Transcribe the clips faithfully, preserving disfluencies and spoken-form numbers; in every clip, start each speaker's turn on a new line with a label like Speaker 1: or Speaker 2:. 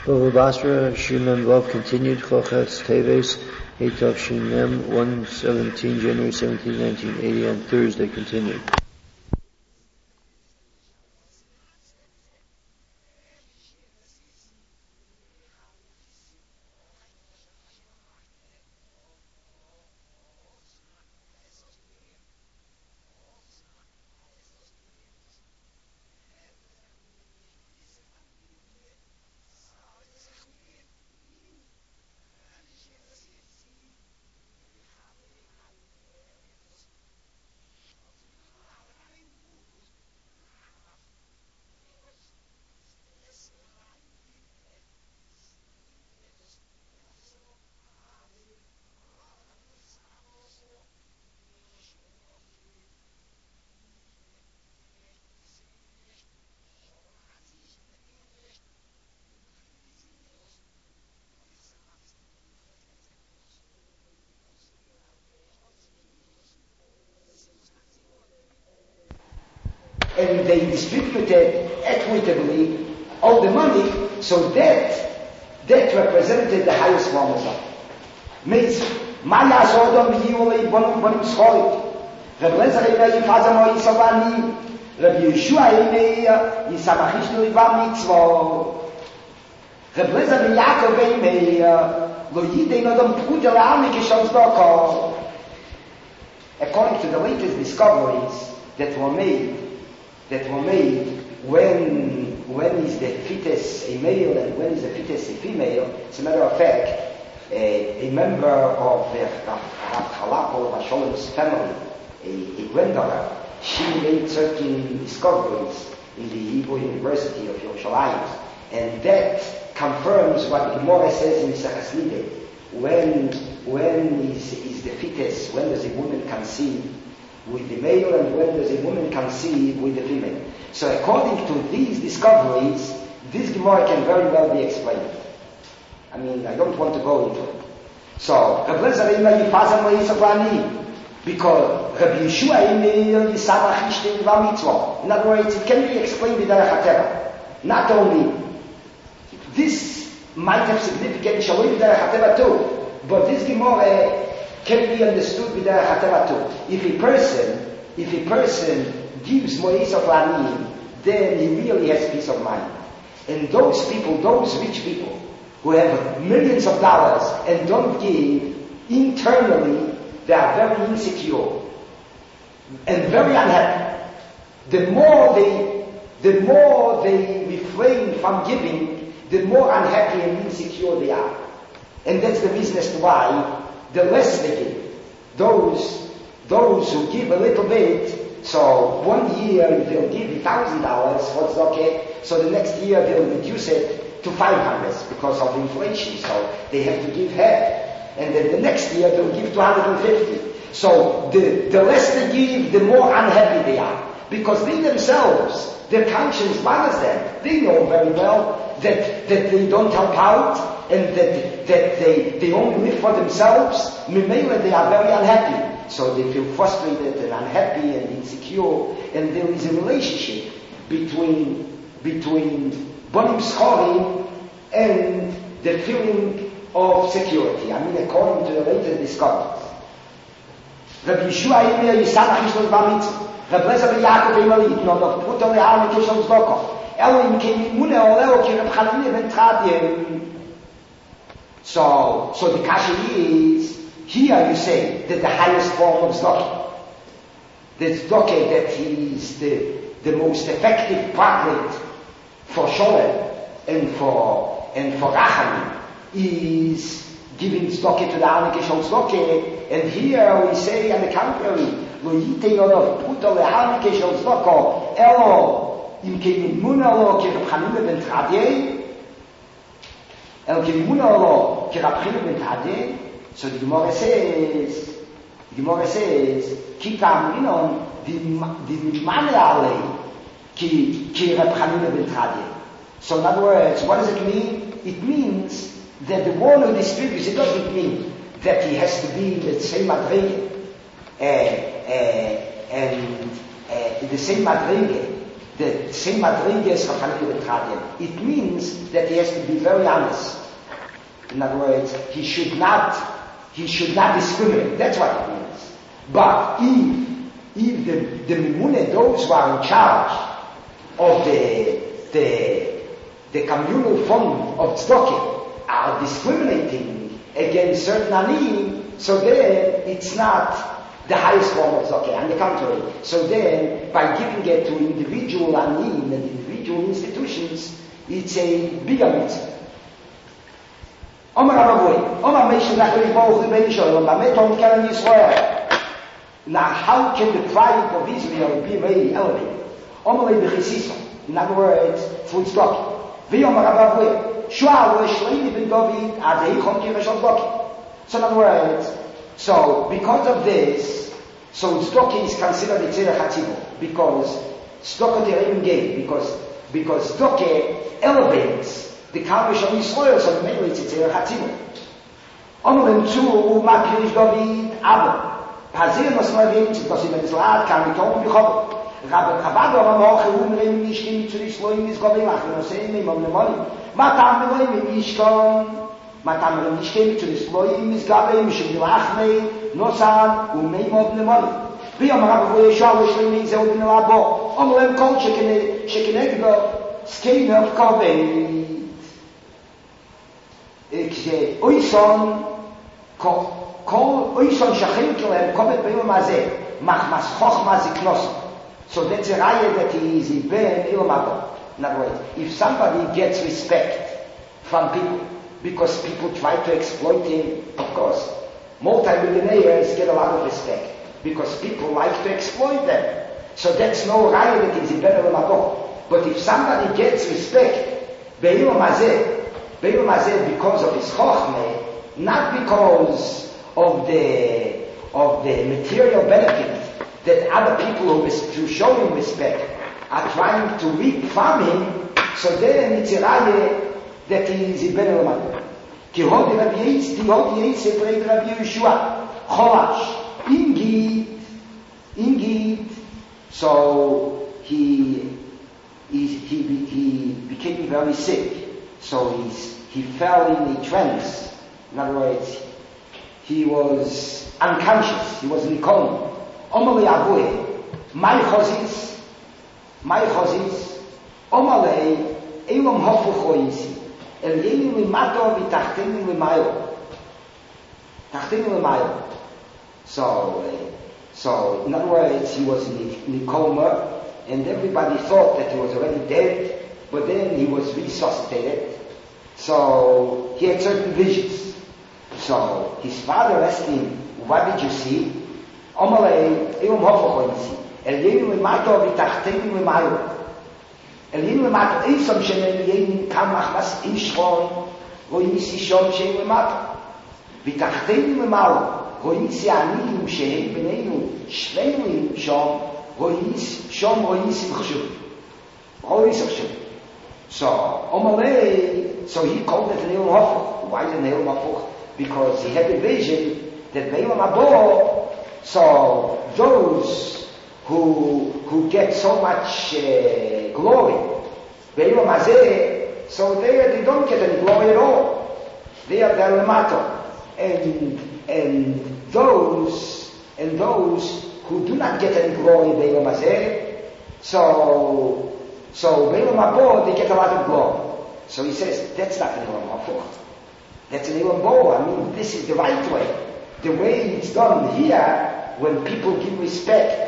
Speaker 1: Bava Basra, Shimon Vav continued, Chochetz Teves, Eitov Shinem, one seventeen, January seventeenth, nineteen eighty, on Thursday continued.
Speaker 2: And they distributed equitably all the money, so that that represented the highest form of life. Means, Maya Sodom Yuli Bonum Bonum Schoit, Reb Lezer Ina Yifazamo Yisavani, Reb Yeshua Ina Yisamachishnu Ivam Mitzvah, Reb Lezer Yaakov Ina Lo Yidei Nodom Pkudel Ami Kishon Zdoko. According to the latest discoveries that were made, that were made when when is the fetus a male and when is the fetus a female. As a matter of fact, a, a member of the Rav Chalapol of Hasholem's family, a, a granddaughter, she made certain discoveries in the Hebrew University of Yerushalayim, and that confirms what the Gemara says in Seches Nidei. When when is is the fetus? When does a woman conceive with the male, and when does a woman conceive with the female? So according to these discoveries, this Gemara can very well be explained. I mean, I don't want to go into it. So, Reb Lezer Ina Yifazam Yisavani, because Reb Yeshua Ina Yisamach Ishtin Yivam Mitzvah. In other words, it can be explained with Derech HaTeva. Not only, this might have significance Shaloi with Derech HaTeva too, but this Gemara can be understood with Derech HaTeva too. If a person, if a person gives Mois of La'anim, then he really has peace of mind. And those people, those rich people, who have millions of dollars and don't give, internally, they are very insecure and very unhappy. The more they, the more they refrain from giving, the more unhappy and insecure they are. And that's the reason as to why the less they give. Those, those who give a little bit, so one year they'll give a thousand dollars for tzedakah, so the next year they'll reduce it to five hundred because of inflation, so they have to give half. And then the next year they'll give two hundred fifty. So the, the less they give, the more unhappy they are. Because they themselves, their conscience bothers them. They know very well that, that they don't help out, and that, that they, they only live for themselves. Memela, they are very unhappy. So they feel frustrated and unhappy and insecure, and there is a relationship between, between Bonim Schorim and the feeling of security. I mean, according to the latest discoveries. Rabbi Yeshua Ina Yisamach Ishtin Yivam Mitzvah. Reb Lezer Yaakov Ina Yitnod of Pruto Le'al Mikeshon Zdoko. Elo Im Keimune Oleo Ki Reb Chanina Ben Tradiem. So, so the kasha is, here you say that the highest form of tzedakah, the tzedakah that is the, the most effective prophet for sholem and for, and for rachamim is giving tzedakah to the Arnike Shol tzedakah, and here we say on the contrary, lo yitei yodav puto le'arnike shol tzedakah, elo im keimuna lo ki Reb Chanina ben Tradiem, el keimuna lo ki Reb Chanina ben Tradiem. So the Gemara says, the Gemara says, ki kaminon di mimane alei ki ki Reb Chanina ben Tradiem. So in other words, what does it mean? It means that the one who distributes, it doesn't mean that he has to be in the same madrege, uh, uh, and uh, the same madrege the same madrigas of Hanukah B'Tchadiyah. It means that he has to be very honest. In other words, he should not, he should not discriminate. That's what it means. But if, if the, the Mimune, those who are in charge of the, the, the communal fund of Tzedakah are discriminating against certain Aniyim, so then it's not the highest form of Tzedakah, on the contrary. So then, by giving it to individual Aniyim and individual institutions, it's a bigger mitzvah. Omar Rabbi, Omar Meishin Nachri Baruch Rebbeinu Shalom, Bametom Keren Yisrael. Now, how can the pride of Israel be very elevated? Omar Rebbe Chesisa, in other words, through Tzedakah. V'Omar Rabbi, Shual Shleimi Ben David, Adei Chom Kiresh Tzedakah. So in other words, so because of this, so Tzedakah is considered a Tzedek HaTzibur, because Tzedakah Tereim gave, because because Tzedakah elevates the Kadosh of Yisrael, so mainly it's a Tzedek HaTzibur. Omrim zu Makirish David Abba, Pazir Nosmavim Tzedakah Menzlaat Kam Yitom Bichov, Rabbi Chavado Ramoch Umreim Mishkim Tzur Yisroim Mizgovim Achim Noseim Imam Nemolim, Matam Nemolim Mishkom. Matam Mishkem to the Sloim is Gabim, Shilachme, Nosan, Umeimov Nemoli. Be a Marabu, Shawish, Zel in the Labo, Omlem Kol Shekinegdo, Skin of Kobe. Oison, Kol, Oison Shachinkel, and Kobe Maze, Machmas Chochmas Iknos. So that's a raya that he is in Ben Ilmago. In other words, if somebody gets respect from people, because people try to exploit him, of course. Multi-millionaires get a lot of respect, because people like to exploit them. So that's no raya that is better than Madon. But if somebody gets respect, Be'ilom Hazeh, Be'ilom Hazeh because of his chokhmeh, not because of the, of the material benefit that other people who, who show him respect are trying to reap from him, so then it's a raya that he is a better Ramad. Ki hodi Rabbi Yitz, di hodi Yitz, et Rabbi Rabbi Yeshua, Cholash, Ingid, Ingid, so he, he, he, he became very sick. So he's, he fell in a trance. In other words, he was unconscious. He was in a coma. Omali Abuhe, my chozis, my chozis, Omale, Elam Hofuch Oisi. El Yeni Limato V'Tachteni Limayo. Tachteni Limayo. So, uh, so, in other words, he was in a, in a coma, and everybody thought that he was already dead, but then he was resuscitated. So, he had certain visions. So, his father asked him, what did you see? Omale, Elam Hofuch Oisi. El Yeni Limato V'Tachteni Limayo. אלין למטה, איסם שנליים כמה חמס אישכון, רואים סישון שהם למטה. ותחתינו למעלה, רואים סיעניים שהם בינינו שווים שם, רואים שם רואים סימחשוב. רואים סימחשוב. So, Omalei, so he called it Neil Hafuch. Why is it Neil Hafuch? Because he had a vision that Neil Mabo, so those who who get so much uh, glory, Be'ilom Hazeh, so they, they don't get any glory at all. They are the Lamato. And, and those, and those who do not get any glory, Be'ilom Hazeh, so, so Be'ilom Habo, they get a lot of glory. So he says, that's not an Elam Hafuch. That's an Elam Bo. I mean, this is the right way. The way it's done here, when people give respect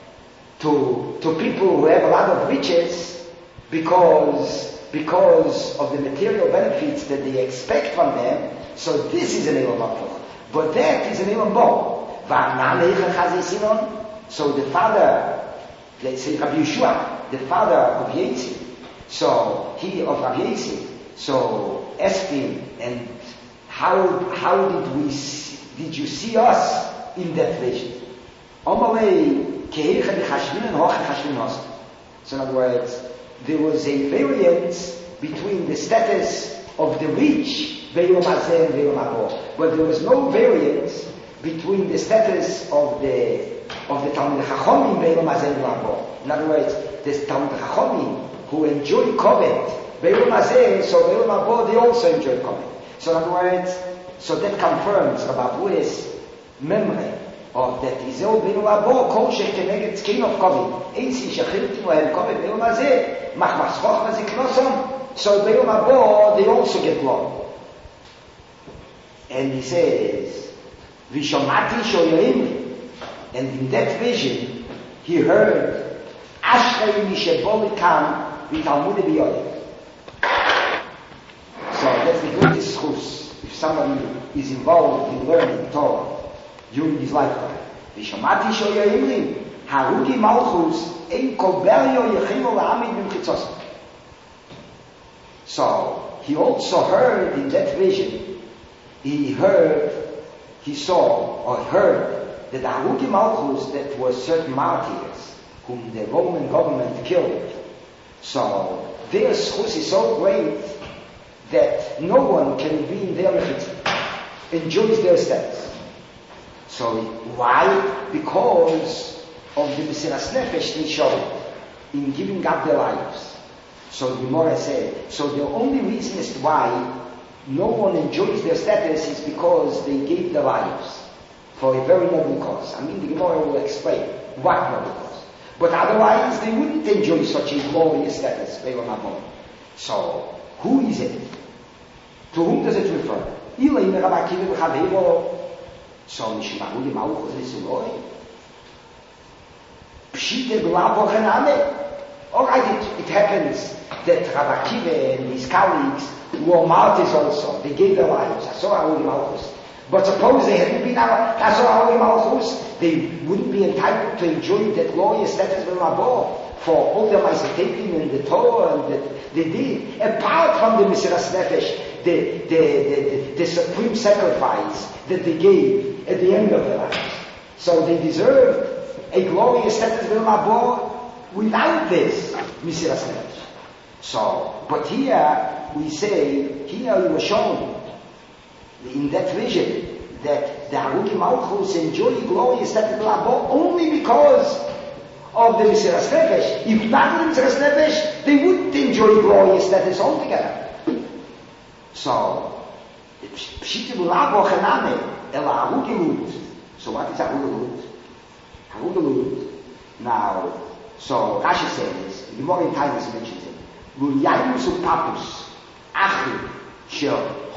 Speaker 2: to to people who have a lot of riches because because of the material benefits that they expect from them, so this is an Elam Hafuch. But that is an Elam Bo. So the father, let's say Rabbi Yeshua, the father of Yetzi, so he of Rabbi Yetzi, so asked him, and how how did we see, did you see us in that vision? Omalei. So in other words, there was a variance between the status of the rich, Be'ilom Hazeh and Be'ilom Habo, but there was no variance between the status of the of the Talmud Chachomim Be'elam Hazeh Labo. In other words, there's Talmud Chachomim who enjoy Kovet Be'elam Hazeh, so Be'elam Habo they also enjoy Kovet. So in other words, so that confirms Rabbi Abu's memory of that Israel Be'elam Habo Kol Shekheneged Tzkin of Kovet Einsi Shechilti Lohem Kovet Be'elam Hazeh Mach Mach Schoch Maziknosom, so Be'elam Habo they also get long. And he says, Vishomati Shoyoim, and in that vision, he heard, Ashrei Misheboli Kam, V'Talmud B'Yodim. So that's the greatest schus, if somebody is involved in learning Torah during his lifetime. Vishomati Shoyoim, Harugi Malchus, Ein Koberio Yechimo La'amid B'Mchitzos. So, he also heard in that vision, he heard, he saw, or heard, that the Harugi Malchus, that were certain martyrs, whom the Roman government killed. So, their schus is so great, that no one can be in their mechitzah, enjoys their status. So, why? Because of the Mesiras Nefesh they showed, in giving up their lives. So, the Gemara said, so the only reason as to why no one enjoys their status is because they gave their lives for a very noble cause. I mean, the Gemara will explain what noble cause. But otherwise, they wouldn't enjoy such a glorious status. So, who is it? To whom does it refer? So, Mishmahu Malchus Lisuloi. Pshite Blabo Chename. All right, it, it happens that Rabbi Akiva and his colleagues were martyrs also. They gave their lives. Asor Harugi Malchus. But suppose they hadn't been Asor Harugi Malchus, they wouldn't be entitled to enjoy that glorious status of Rabbo for all the Ma'aseh and the Torah and that they did. Apart from the Mesiras Nefesh, the, the, the, the, the supreme sacrifice that they gave at the end of their lives. So they deserved a glorious status of Rabbo without this Mesiras Nefesh. So, but here we say, here we were shown in that vision that the Harugi Malchus enjoy glorious status of Rabbo only because of the Mesiras Nefesh. If not the Mesiras Nefesh, they wouldn't enjoy glorious status altogether. So, Pshite Bulabo Chename El Harugi Lut. So what is Harugi Lut? Harugi Lut. Now, so Rashi says, the more in time is mentions it. Luyayus upapus, achim, shel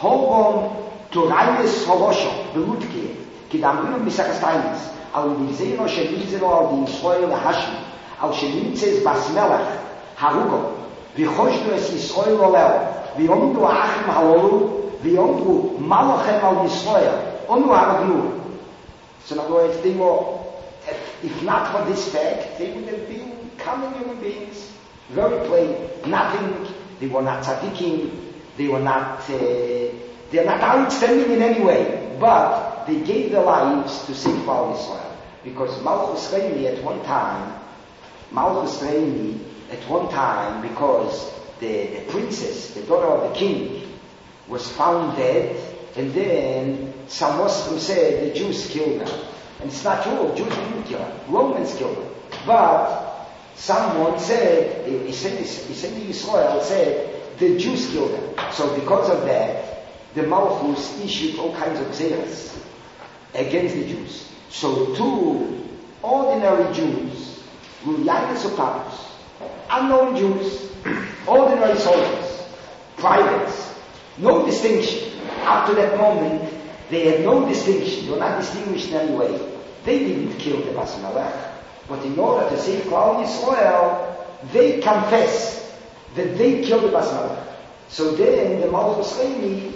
Speaker 2: hobom turayis holosho, belutke, kidamrinu misakastainis, al nizeno shenizeno al Yisrael hashim, al shenitzes basmelach, harugo, vichoshnu es Yisrael oleo, viondu achim halolu, viondu malachem al Yisrael, onu haragnu. So in other words, they were, if not for this fact, they would have been common human beings. Very plain, nothing, they were not tzaddikim, they were not, uh, they're not outstanding in any way, but they gave their lives to save Klal Yisrael. Because Malchus Reini at one time, Malchus Reini at one time, because the, the princess, the daughter of the king, was found dead, and then some Muslims said the Jews killed her. And it's not true, Jews didn't kill her, Romans killed her. But someone said, he said, he said to Israel, said, the Jews killed her. So because of that, the Malchus issued all kinds of zeros against the Jews. So two ordinary Jews, Luyayus Upapus, unknown Jews, ordinary soldiers, privates, no distinction. Up to that moment, they had no distinction. They were not distinguished in any way. They didn't kill the Bas Melech. But in order to save Klal Yisrael, they confess that they killed the Bas Melech. So then the Malchus Reini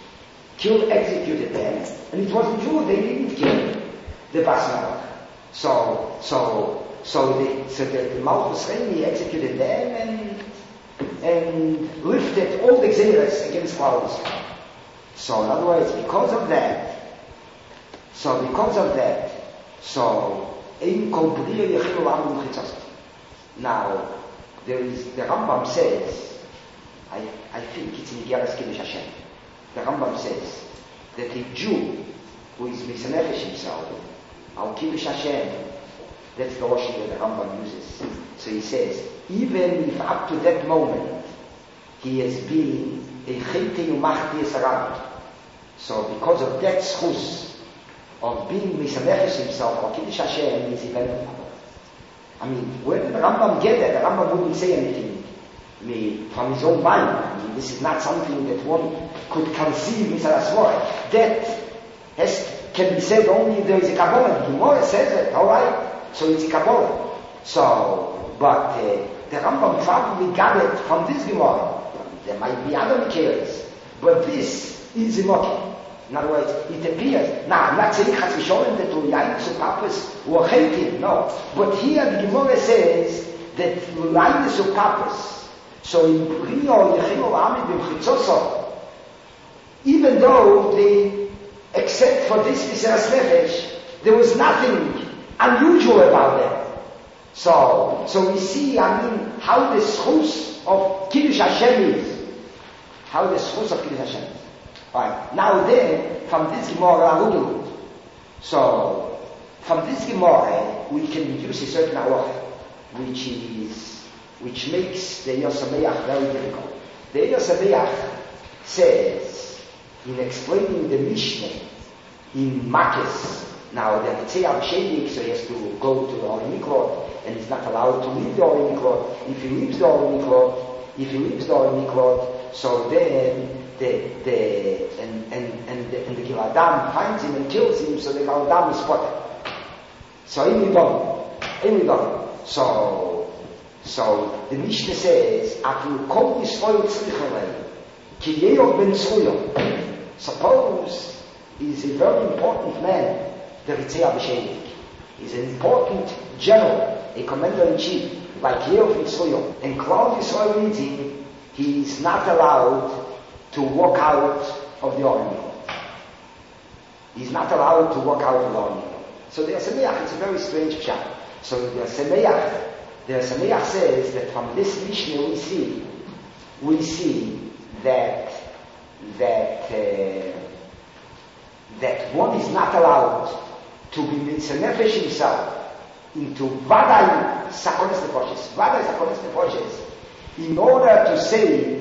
Speaker 2: killed, executed them, and it wasn't true. They didn't kill the Bas Melech. So, so, so, they, so the, the Malchus Reini executed them and and lifted all the Xeris against Klal Yisrael. So in other words, because of that, so because of that, so now, there is, the Rambam says, I, I think it's in Geras Kiddush Hashem, the Rambam says that a Jew who is Misanefesh himself, Al Kiddush Hashem, That's the Rosh that the Rambam uses. So he says, even if up to that moment he has been a chiltei umachti es around, so because of that schus of being misanefesh himself or Kiddush Hashem is irrelevant. I mean, where did the Rambam get that? The Rambam wouldn't say anything I mean, from his own mind. I mean, this is not something that one could conceive Mitzvah Asmor. That has, can be said only if there is a Kabbalah. The Gemara says it, alright, so it's a Kabbalah. So, but uh, the Rambam probably got it from this Gemara. There might be other Mikeres, but this is a Moki. In other words, it appears. Now, I'm not saying Chas v'Sholem that Ulayin Papas were hating, no. But here the Gemara says that Ulayin Papas, so in Brio Yechino Amid B'Chitzoso, even though they, except for this Miseras Nefesh, there was nothing unusual about them. So, so we see, I mean, how the schus of Kiddush Hashem is. How the schus of Kiddush Hashem is. Right. Now then, from this Gemara, so from this Gemara, we can deduce a certain halacha, which is, which makes the Yosameach very difficult. The Yosameach says, in explaining the Mishnah in Makis, now the Ritzei Shedik, so he has to go to the Ori Miklot, and he's not allowed to leave the Ori Miklot. If he leaves the Ori Miklot, if he leaves the Ori Miklot, so then the the and and and the, and the Gil Adam finds him and kills him, so the Gil Adam is spotted. So in Midon, in Midon. So so the Mishnah says, "Afu kol yisroel tzrichalei, ki yeyov ben tzruyo." Suppose he's a very important man, the Ritzei Abishedik. He's an important general, a commander-in-chief, like Yeyov ben tzruyo. And Klal Yisrael needs him. He's not allowed to walk out of the army. He's not allowed to walk out of the army. So the Sameach, it's a very strange chapter. So the Sameach, the Sameach says that from this Mishnah we see, we see that that uh, that one is not allowed to be mitzvah himself into Vadai Sakonis Nefoshes, Vadai Sakonis Nefoshes, in order to save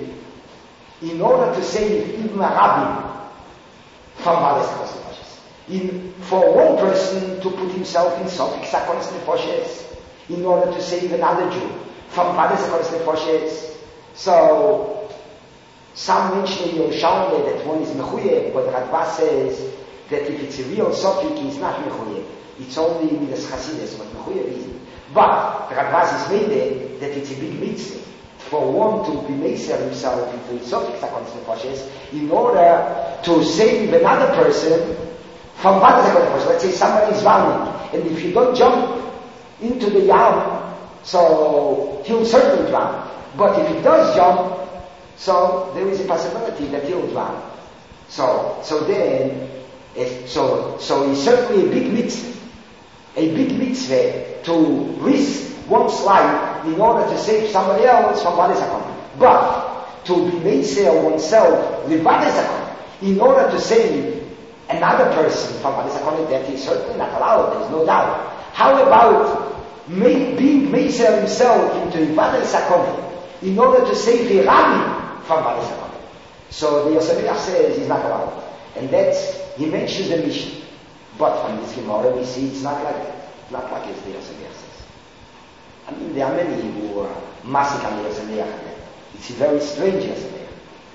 Speaker 2: in order to save even a rabbi from Vadai Sakonis Nefoshes. In, for one person to put himself in Sofik Sakonis Nefoshes, in order to save another Jew from Vadai Sakonis Nefoshes. So, some mention in Yerushalmi that one is Mechuyev, but Radbaz says that if it's a real Sofik, he's not Mechuyev. It's only Midas Chasidus, but Mechuyev isn't. But Radbaz is made it that it's a big mitzvah for one to be Meser himself into Sofik Sakonis Nefoshes in order to save another person from Vadai Sakonis Nefoshes. Let's say somebody is drowning, and if you don't jump into the Yam, so he'll certainly drown. But if he does jump, so there is a possibility that he'll drown. So, so then, so, so it's certainly a big mitzvah, a big mitzvah to risk one's life in order to save somebody else from Vadai Sakonis. But to be Meser oneself with Vadai Sakonis in order to save another person from Vadai Sakonis, that is certainly not allowed, there is no doubt. How about make, being Meser himself into Vadai Sakonis in order to save a rabbi from Vadai Sakonis? So the Yosameach says he's not allowed. And that's, he mentions the Mishnah. But from this Gemara we see it's not like that. Not like as the Yosameach says. I mean, there are many who are masik on the Yosameach. It's a very strange Yosameach.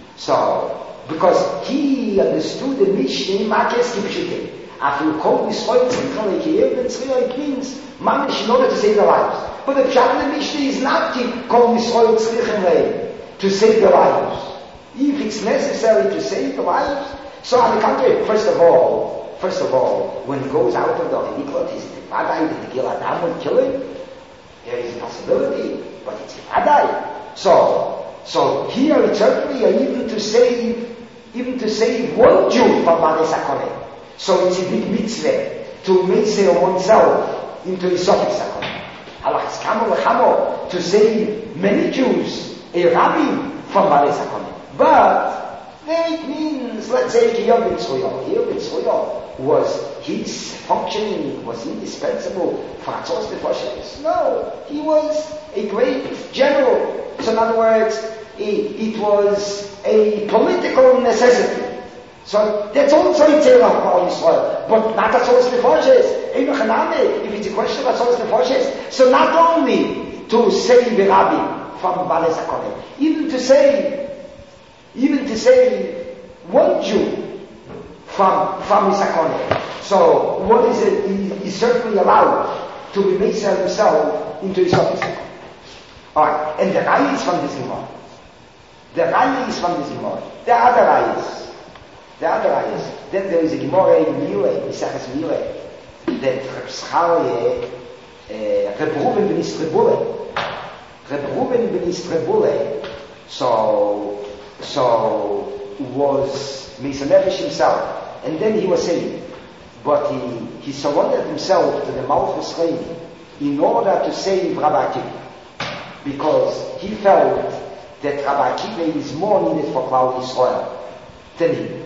Speaker 2: So, because he understood the Mishnah in Makes Kipshute. After you call this Hoyt Tzricha Lekiyev Ben Tzricha, it means Mamish in order to save their lives. But the Pshat in the Mishnah is not to call this Hoyt Tzricha to save their lives. If it's necessary to save the lives, so on the contrary, first of all, first of all, when he goes out of the Niklot, is the Vadai that the Gil Adam will kill him? There is a possibility, but it's a Vadai. So, so here it's certainly even to save, even to save one Jew from Vadai Sakonis. So it's a big mitzvah to meser oneself into a Sofik Sakonis. Halachas Kamo Lechamo, to save many Jews, a rabbi from Vadai Sakonis. But then it means, let's say, Yeyov ben Tzruyo. Yeyov ben Tzruyo, was his functioning was indispensable for Atzos Nefoshes? No, he was a great general. So in other words, it, it was a political necessity. So that's also a tale of Klal Yisrael, but not Atzos Nefoshes. If it's a question of Atzos Nefoshes, so not only to save the Rabbi from Balei Zakonim, even to save, even to save one Jew from from his Zakonim. So what is it? He is certainly allowed to remake himself into his office. Alright, and the Raya is from this Gemara. The Raya is from this Gemara. There are other Rayas. There are other Rayas. Then there is a Gemara in Milei, Misachas Milei, that Reb Scharia, Reb Ruben ben Istrebule, Reb Ruben ben Istrebule, so, so was Mesanevish himself, and then he was saved. But he, he surrendered himself to the Malchus Chaim in order to save Rabbi Akiva, because he felt that Rabbi Akiva is more needed for Klal Yisrael than him.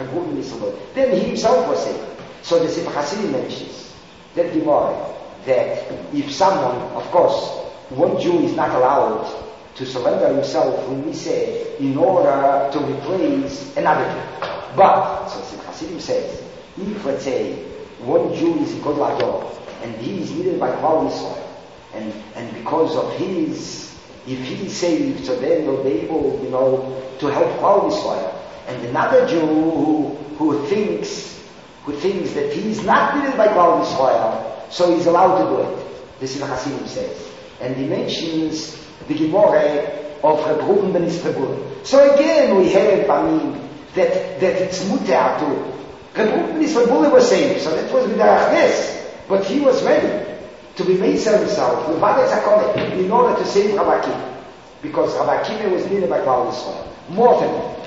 Speaker 2: Then he himself was saved. So the Sefer Hasidim mentions that Gemara, that if someone, of course, one Jew is not allowed to surrender himself, when we say, in order to replace another Jew. But, so Sefer Hasidim says, if, let's say, one Jew is a Gadol Hador, and he is needed by Klal Yisrael, and, and because of his, if he is saved, so then they'll be able, you know, to help Klal Yisrael. And another Jew who, who thinks, who thinks that he is not needed by Klal Yisrael, so he's allowed to do it. This is what Hasidim says. And he mentions the Gemara of Reb Ruben ben Istrebule. So again, we have, I mean, that, that it's muter to Reb Ruben Istrebule was saved, so that was with the Achnes, but he was ready to be made himself with Balei Zakonim in order to save Rabbi Akiva, because Rabbi Akiva was needed by Klal Yisrael more than that.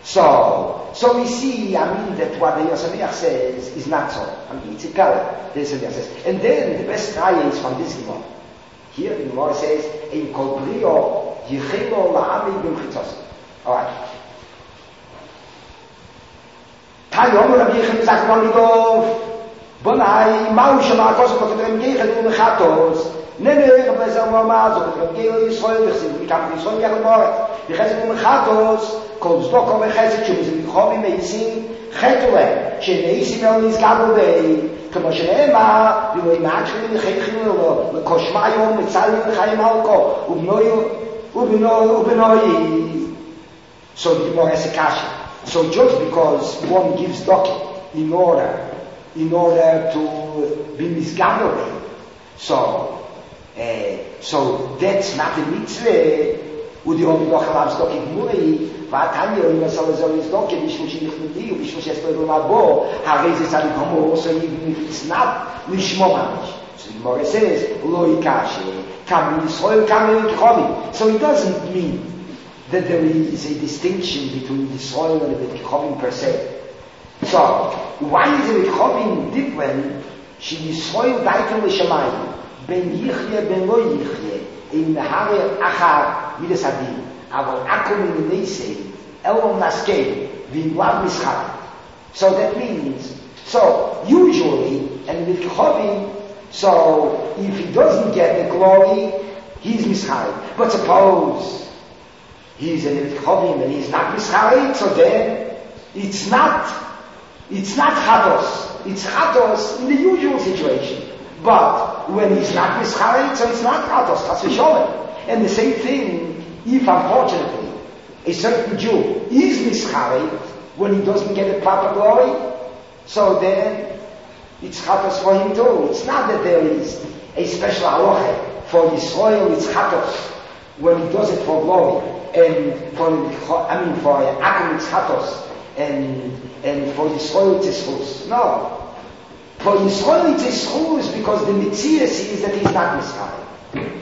Speaker 2: So, so we see, I mean, that what the Yosemite says is not so. I mean, it's a color, the Yosemite says. And then the best raya is from this Gemara. Here the Gemara says, "Ein kol brio yichelo la'ami b'mchitzos." All right. Tayom Rabbi Yechim Zakron Lidov, Bonai Mau Shema Koso Kotrem Geichel Umechatos, Nemer Bezer Mama Zo Kotrem Geil Yisrael V'Chsim Mikam Yisrael Yachel Moret, V'Chesed Umechatos. כל צדוק או מחסד שהוא מזמיחו ממייסים חטו להם שנעיסים אל נזגבו בי כמו שנאמר ולא ימעקרים לחייכים לו לקושמה יום מצלים לחיים הלכו ובנוי so the more as a kasha. So just because one gives doki in order in order to be misgabel, so uh, so that's not a mitzvah. Und die haben doch am Stock in Muri, war Tanja, und was soll es so Stock, wie ich mich nicht mit dir, wie ich mich jetzt bei dem Labo, habe ich es an Komo, so even if it's not, nicht momanisch. So the Gemara says, lo ikashi, kam in Israel, kam in Kichovim. So it doesn't mean that there is a distinction between the soil and the Kichovim per se. So, why is the Kichovim different? She Yisrael daikel l'shamayim, ben yichye, ben lo yichye, in the Hare Achar Midas Adin, aber Akum in the Neisei, Elon Naskei, Vimlav Mischat. So that means, so usually, and with Kichovim, so if he doesn't get the glory, he's Mischat. But suppose he's in Kichovim and he's not Mischat, so then it's not, it's not Chatos. It's Chatos in the usual situation. But when he's not mischarit, so it's not chatos, that's v'sholem. And the same thing, if unfortunately a certain Jew is mischarit when he doesn't get the proper glory, so then it's chatos for him too. It's not that there is a special halacha for Yisrael, it's chatos when he does it for glory, and for I mean for Akum it's chatos, and and for Yisrael it's schus. No. For Yisrael it's a schus because the mitzvah is that he's not Mischai.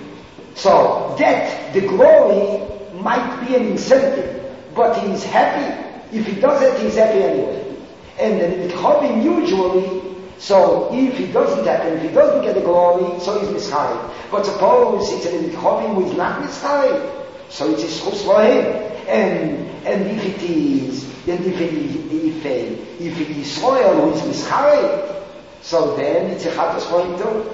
Speaker 2: So that the glory might be an incentive, but he's happy. If he does it, he's happy anyway. And then in Kichovim usually, so if he doesn't happen, if he doesn't get the glory, so he's Mischai. But suppose it's an Kichovim who is not Mischai, so it's a schus for him. And, and if it is, and if it, if, if it is Israel who is Mischarei, so then it's a chatos for him too.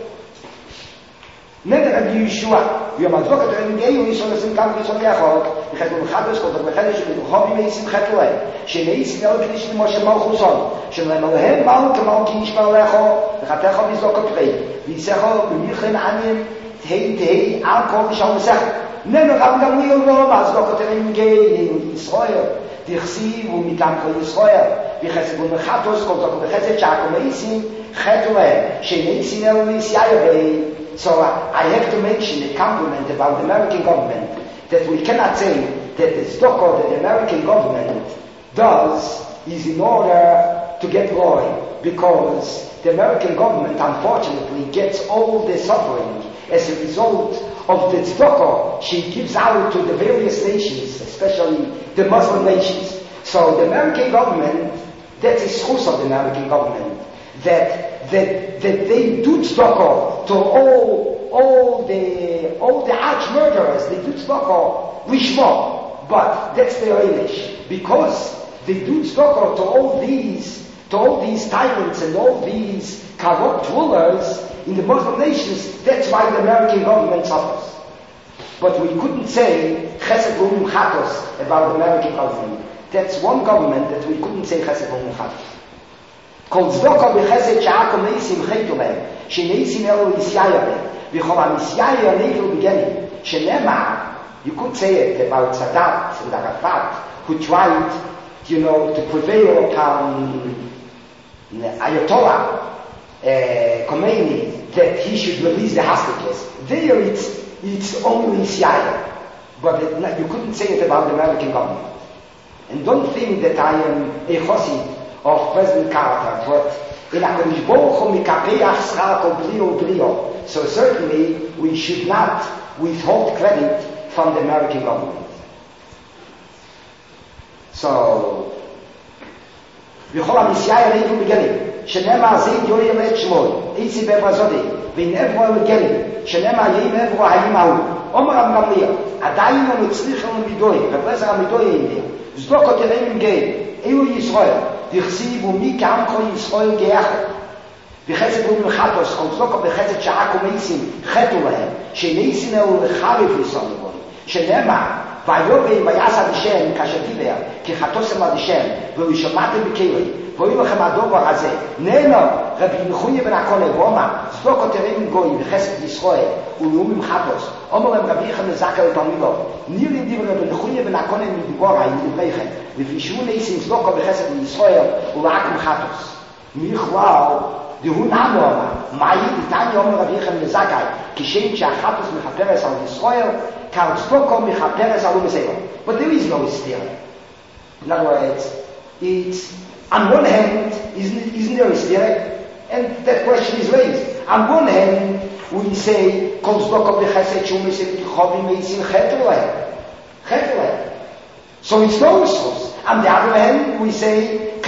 Speaker 2: Neder Rabbi Yeshua, wie am Advok hat er in Gei, und ich soll es in Kampf, ich soll gechot, ich hätte um chatos, kommt er bechadisch, mit dem Chobi meisim chetulei, sheneis nel knish ni Moshe Malchuzon, shenem alehem mal, kemal ki yishmal lecho, v'chatecho mizok otrei, v'yisecho, b'mirchen anim, tehei, tehei, al kol mishal mesech, neder Rabbi Gamliel lo, Advok hat er in Gei, in Israel, dichsiv, u'mikam kol Israel, v'chesed u'mechatos, kommt er bechesed, sha'ako meisim chetulei, sheneis nel knish yayavei. So uh, I have to mention a compliment about the American government, that we cannot say that the stock that the American government does is in order to get glory, because the American government unfortunately gets all the suffering as a result of the stock she gives out to the various nations, especially the Muslim nations. So the American government, that is schus of the American government, that that that they do tzedakah to all all the all the arch murderers. They do tzedakah lishma, but that's their English, because they do tzedakah to all these to all these tyrants and all these corrupt rulers in the Muslim nations. That's why the American government suffers. But we couldn't say chesed v'um chatos about the American government. That's one government that we couldn't say chesed v'um chatos. Kol tzedakah b'chesed she'ako meisim chetulei, she'neisim elu isyayaveh, v'chol ha'misyayah nevel beginning, she'nemar, you could say it about Sadat and Arafat, who tried, you know, to prevail upon Ayatollah uh, Khomeini, that he should release the hostages. There it's, it's only isyayah, but it, you couldn't say it about the American government. And don't think that I am a chassid of President Carter, but in HaKadosh Baruch Hu mikapeach schar kol brio brio. So certainly we should not withhold credit from the American government. So, v'chol ha'misyayah nevu beginning, shenemar zeid yoyem et shmoi, eisi bevrazodi, v'inevro beginning, shenemar yeim evro hayim ahu. Omer Rabbi Gamliel, adayin lo mitzlichel midoy, Rebbezer hamidoy in there, zdokot yereim gei, Eilo Yisrael, dichsiv umi k'am kol Yisrael ge'echad, v'chesed v'um lechatos, kol tzedakah b'chesed she'ako meisim chetu lehem, she'neisim elu lecharev yisrael, she'nemar, v'ayovei v'yasad Hashem kasher diber, ki chatosem ad Hashem, v'yishomatem b'kelei, v'oyu lechem adobar hazeh, neno, Rabbi Yechuye ben HaKolev, v'omar, tzedakot yereim goy, v'chesed Yisrael, u'leumim chatos, omer Rabbi Yechon lezakel tamilo, nirli divrei Rabbi Yechuye ben HaKolev midibora, yidivreichem, ופרישו ניסים צדוקה בחסד לישראל ולעקם חטוס. מכלל, דהוא נענו אמר, מהי ניתן יאמר רבי יחם לזכאי, כשם שהחטוס מחפרס על ישראל, כאן צדוקה מחפרס על ומסיירו. But there is no stealing. In other words, it's, on one hand, isn't, isn't there a stealing? And that question is raised. On one hand, we say, כל צדוקה בחסד שהוא מסיירו, חובי מייסים חטו להם. חטו להם. So it's no source. On the other hand, we say,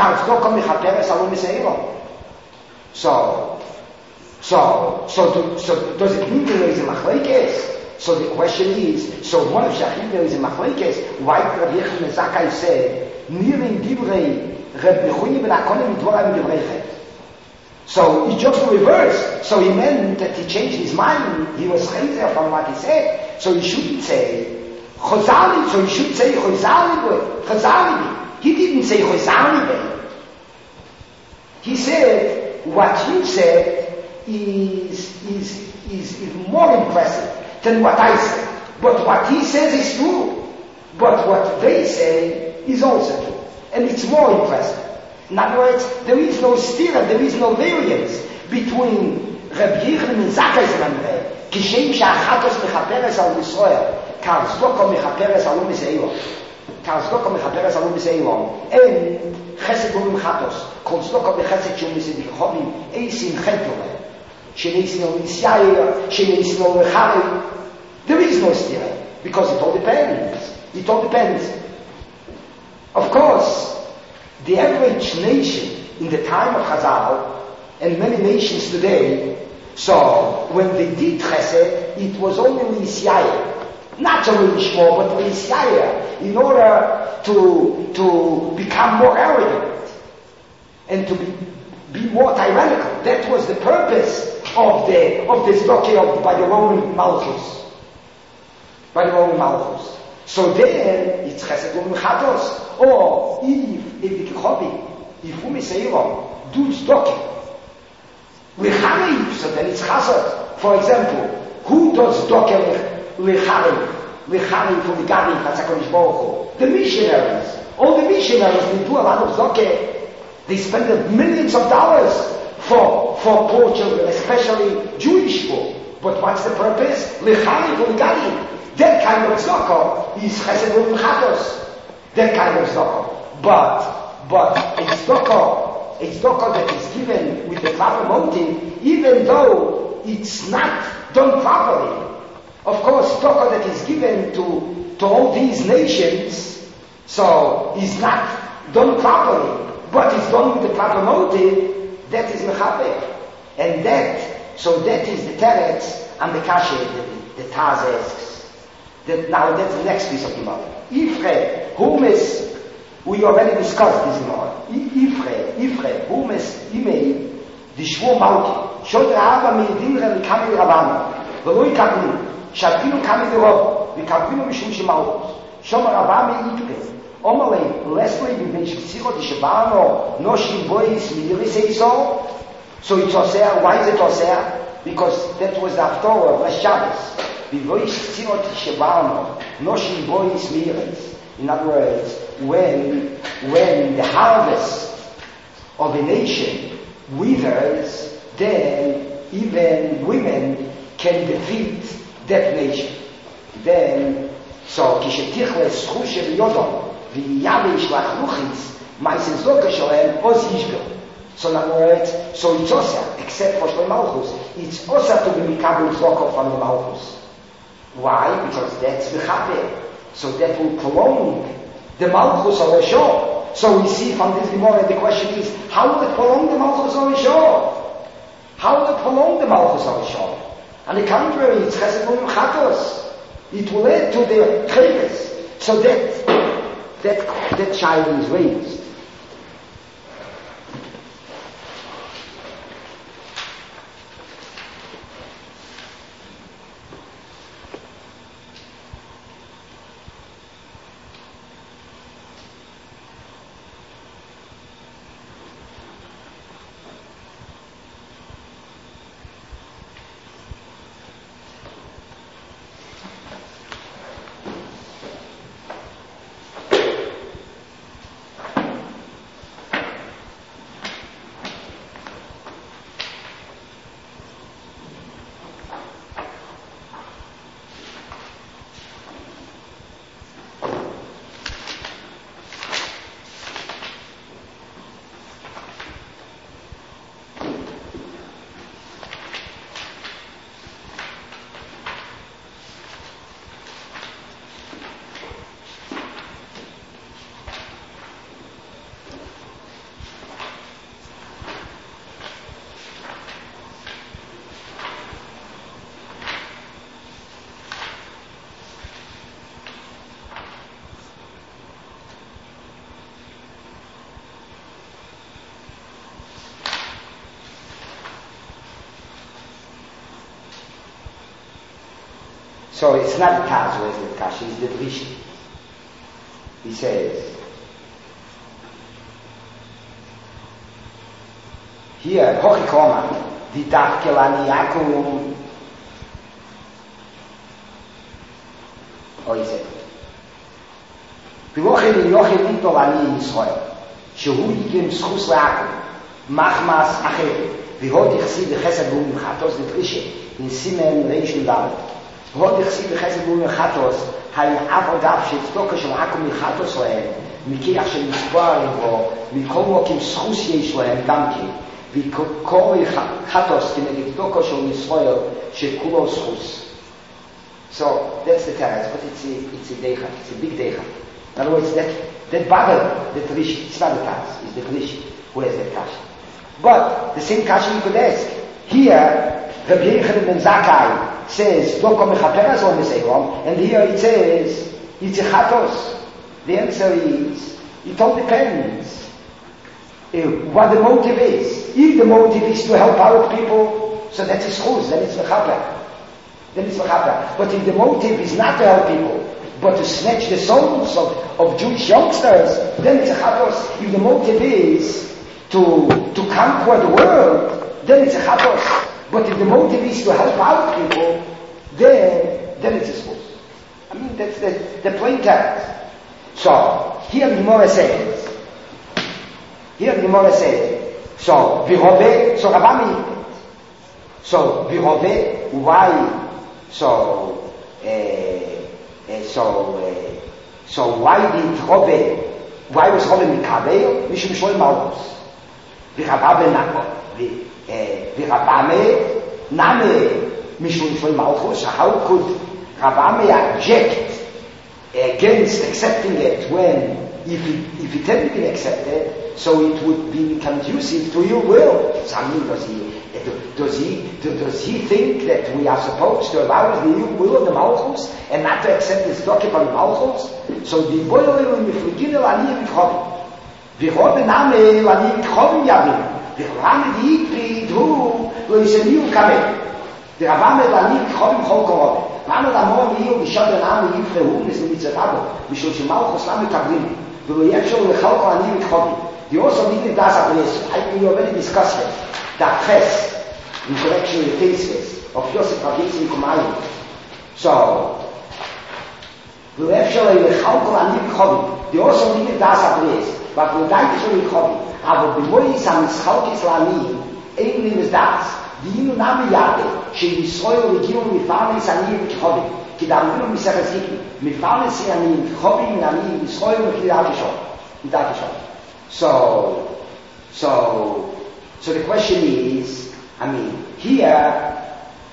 Speaker 2: so, so, so, do, so does it mean there is a machlekes? So the question is, so one of Shachim there is a machlekes, why did Rabbi Yechon Zakai say, Nirin divrei Rabbi Yechuye ben HaKolev midvorai midivreichem? So he just reversed. So he meant that he changed his mind. He was chazer from what he said. So he shouldn't say, Chazali, so he should say Chazali, Chazali. He didn't say Chazali. He said, what you said is, is, is, is more impressive than what I said. But what he says is true. But what they say is also true. And it's more impressive. In other words, there is no stira, there is no variance between Rabbi Yechon and Zakai's memre, Kishem Sha'achatos Mechaperes al Yisrael, Kar Tzedakah Mechaperes al U'Miseilon, Kar Tzedakah Mechaperes al U'Miseilon, and Chesed V'um Chatos, Kol Tzedakah B'Chesed Sh'um Misedichovim, Eisim Chetoleh, She'neisim al Misyayah, She'neisim al Lecharev. There is no stira, because it all depends. It all depends. Of course, the average nation in the time of Chazal, and many nations today, so when they did Chesed, it was only Misyayah. Not to reach more, but to reach higher, in order to, to become more arrogant and to be, be more tyrannical. That was the purpose of the of this document by the Roman Malchus. By the Roman Malchus. So then, it's Chesed U'Mechatos, or if, if the Kechobi, if U'Meseiro, do Tzedakah, L'Charev, so then it's Chesed. For example, who does Tzedakah L'Charev? L'Charev for the Gadim, HaKadosh Baruch Hu. The missionaries. All the missionaries, they do a lot of Tzedakah. They spend millions of dollars for, for poor children, especially Jewish poor. But what's the purpose? L'Charev for the Gadim. That kind of tzedakah is chesed u'mechatos. That kind of tzedakah. But, but a tzedakah, a tzedakah that is given with the proper motive, even though it's not done properly. Of course, tzedakah that is given to, to all these nations, so is not done properly, but is done with the proper motive, that is mechaper. And that, so that is the teretz and the kasher that the, the Taz asks. That now that's the next piece of Gemara. Ifre, humes, we already discussed this Gemara. Ifre, Ifre, humes, imei, the Shvur Malki, shod Rava meidinre likami Ravana, v'lo yikablu, shadinu kami d'Rov, v'kablu mishum shemalchus, shom Rava meidikre, omalei, leslie b'ben shktsiro d'shebano, noshim bois midiriseiso, so it's oseh, why is it oseh? Because that was the Haftorah of Rosh Shabbos. In other words, when, when the harvest of a nation withers, then even women can defeat that nation. Then, so, כשתכלס חוש של יודו, ויהיה ישלח לוחיס, מייסן זוקה שלהם, עוז ישבר. So in other words, so it's also, except for Shlomo Malchus, it's also to be Mikabel Zokah from the Malchus. Why? Because that's mechaper. So that will prolong the Malchus of Rishon. So we see from this Gemara, the question is, how will it prolong the Malchus of Rishon? How will it prolong the Malchus of Rishon? On the contrary, it's Chesed U'Mechatos. It will add to the Chavis. So that, that, that child is raised. So it's not the Taz who has the Kashi, it's the Drishi. He says, here, Hochi Koma, Vidach Kelani Yakum. Oh, he said, Pilochim Yochim Vitol Ani Yisrael, Shehu Yikim Schus Leakum, Machmas Acher, Vihod Yichsi V'chesed U'Mechatos V'Trishi, in Simen Reishim Dalet. V'hod Yichsi V'chesed U'Mechatos, hay Avodav Shetzdoka Shel Akum Mechatos Lehem, Mikiach Shel Mitzbar Evo, Mikol Mokim Schus Yesh Lehem Gamki, V'kol Mechatos K'neged Tzdoka Shel Yisrael, Shekulo Schus. So that's the teretz, but it's a, it's a deicha, it's a big deicha. In other words, that, that Babel, that Rishi, it's not the Taz, it's the Rishi who has that kasha. But the same kasha you could ask. Here, Rabbi Yechanan ben Zakkai says, Doko mechaperas on Meseirom, and here it says, Yitzichatos. The answer is, it all depends uh, what the motive is. If the motive is to help out people, so that's his chuz, then it's mechaper. Then it's mechaper. But if the motive is not to help people, but to snatch the souls of, of Jewish youngsters, then it's a chatos. If the motive is to, to conquer the world, then it's a chatos. But if the motive is to help out people, then, then it's a schus. I mean, that's the, the plain text. So, here the Gemara says, here the Gemara says, so, Virove, so Rabami, so, Virove, why, so, uh, uh, so, uh, so why did Rove, why was Rove Mikabel? Mishum Shloim Malchus. Viravabe Nako, Virabame, Name, Mishum Shloim Malchus. How could Rabame object against accepting it when, if it, if it hadn't been accepted, so it would be conducive to your will? So, I mean, does he, does he, does he think that we are supposed to allow the will of the Malchus and not to accept this document of Malchus? So, the boy will be forgiven Lani Vichobin. Vichobin Name Lani Vichobin Yavin. Vichobin Yipri Dru Loiseniu Kamen. The Rabame Lani Vichobin Chol Korobin. Manu Lamor Miu Bishad Name Yipre Hum is the Mitzvah. Mishul Shemalchus Lami Kablim. V'lo Yefshol Lechol Lani Vichobin. You also need das Abres. I we already discussed it. That fest in connection with the thesis of Yosef Rabbeinu Kumayim. So, we have shown a Chalkol Ani B'Chovi. They also need das Abres, but we don't show a B'Chovi. Aber b'moyi sam Chalkis Lani, ain't was das. V'inu nami yade, she Yisroel Regiu Mifarnes Ani B'Chovi. Ki daminu Misach Zikni. Mifarnes Ani B'Chovi Min Ani Yisroel Mifarnes Ani. So, so, so the question is, I mean, here,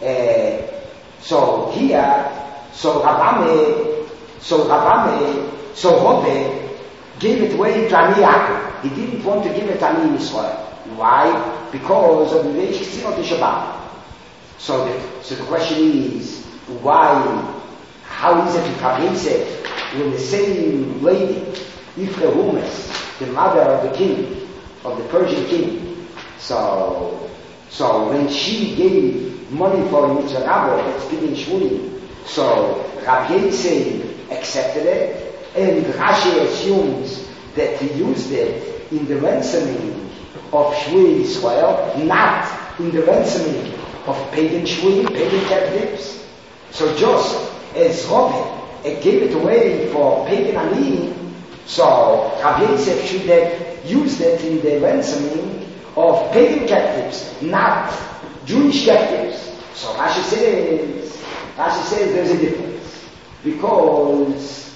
Speaker 2: uh, so here, so Rabame, so Rabame, so Rove gave it away to Ani Yaakov. He didn't want to give it to Ani Yisrael. Why? Because of the Reish Tzimot Shabbat. So the, so the question is, why, how is it to Kabbalah when the same lady, Yifre Humes, the mother of the king, of the Persian king, so, so when she gave money for Yitzhak Rabbo, that's Pidin Shmuli, so Rabbi Yisrael accepted it, and Rashi assumes that he used it in the ransoming of Shmui Yisrael, not in the ransoming of pagan Shmui, pagan captives. So just as Rove gave it away for pagan Ani, so Rabbi Yosef should have used it in the ransoming of pagan captives, not Jewish captives. So Rashi says, Rashi says there's a difference. Because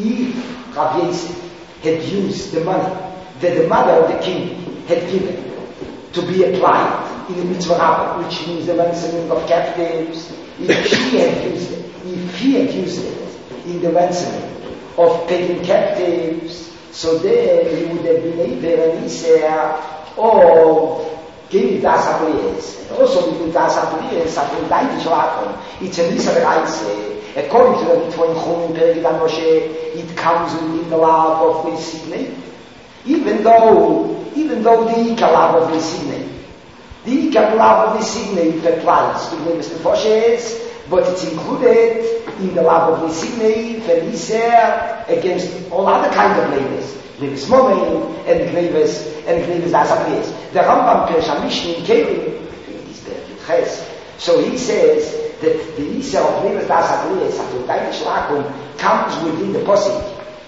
Speaker 2: if Rabbi Yosef had used the money that the mother of the king had given to be applied in the mitzvah rabbah, which means the ransoming of captives, if she had used it, if he had used it in the ransoming of pagan captives, so then he would have been able and Isser of giving das Abriez. And also with das Abriez, after the Shalakom, it's an Isser Reise. According to the Mitzvah in Chum in Peridan Moshe, it comes within the law of Mesigne. Even though, even though the Ikar law of Mesigne, the Ikar law of Mesigne applies to the Mister Foshes, but it's included in the law of Mesigne, Felicer, against all other kinds of labors. Levis Momen, and the Gneves, and the Gneves Das Abriez. The Rambam Pershamish in Kelim, is the so he says that the Isser of Gneves Das Abriez, after the Dainish Lakum, comes within the Posik,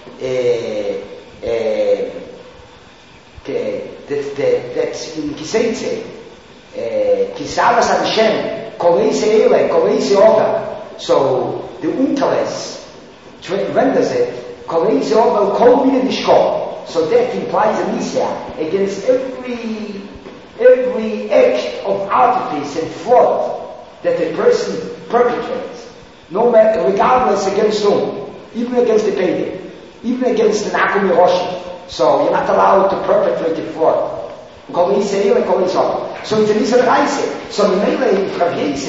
Speaker 2: uh, uh, that, that, that's in Kiseitze, Kisavas Hashem, Koleise Ele, Koleise Oda. So the Unkeles renders it, Koleise Oda, Kol Mine Nishko. So that implies a Nisa against every, every act of artifice and fraud that a person perpetrates, no matter, regardless against whom, even against the pagan, even against the Nakum Roshi. So you're not allowed to perpetrate a fraud. So it's an Israel Reise. So the Mele, if Rabbi Yosef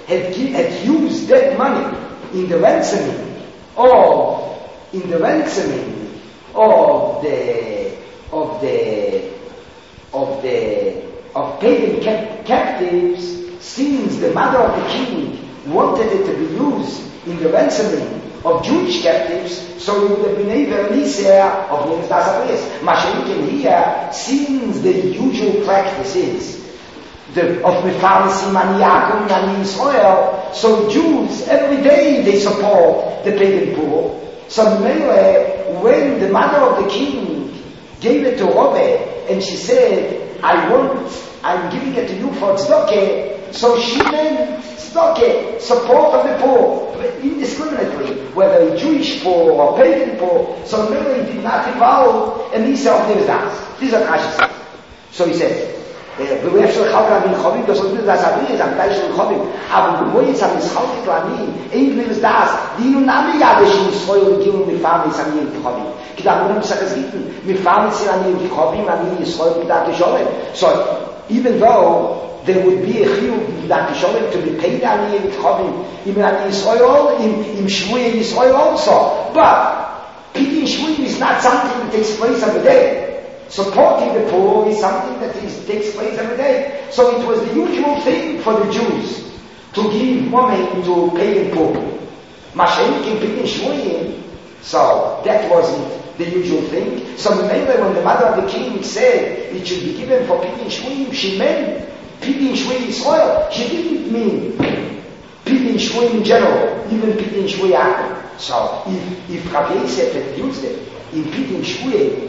Speaker 2: had, had used that money in the ransoming of, in the ransoming of the, of the, of the, of pagan cap- captives, since the mother of the king wanted it to be used in the ransoming of Jewish captives, so it would have been able to of Nevis Dasabris. Mashiach here, since the usual practice is the, of Mefarsim and Yaakov and Israel, so Jews, every day they support the pagan poor. So Mele, when the mother of the king gave it to Robert, and she said, I want, I'm giving it to you for tzedakah, so she meant tzedakah, support of the poor, indiscriminately, whether Jewish poor or pagan poor. So Mele did not involve an Isa of Nevis Das. This is what Rashi says. So he says, ואוהב של חלק מן חובים, das wird das Abri, am Teil של חובים, aber wo jetzt am Schalke Klani, ein Nevis Das, die nun am Yadish in Israel beginnen mit Farmis an ihren Chobim. Kida wir müssen es gitten, mit Farmis an ihren Chobim an in Israel mit der Gesholem. So even though there would be a chiyuv that Gesholem to be paid an ihren Chobim, even an Israel, in in Shvuy in Israel also, but picking Shvuy is not something that takes place every day. Supporting the poor is something that is, takes place every day. So it was the usual thing for the Jews to give money to pagan poor. Mashiach in Pidin Shvuyim, so that wasn't the usual thing. So remember when the mother of the king said it should be given for Pidin Shvuyim, she meant Pidin Shvuyim Israel. She didn't mean Pidin Shvuyim in general, even Pidin Shvuyim. So if, if Rabbi Yosef had used it in Pidin Shvuyim,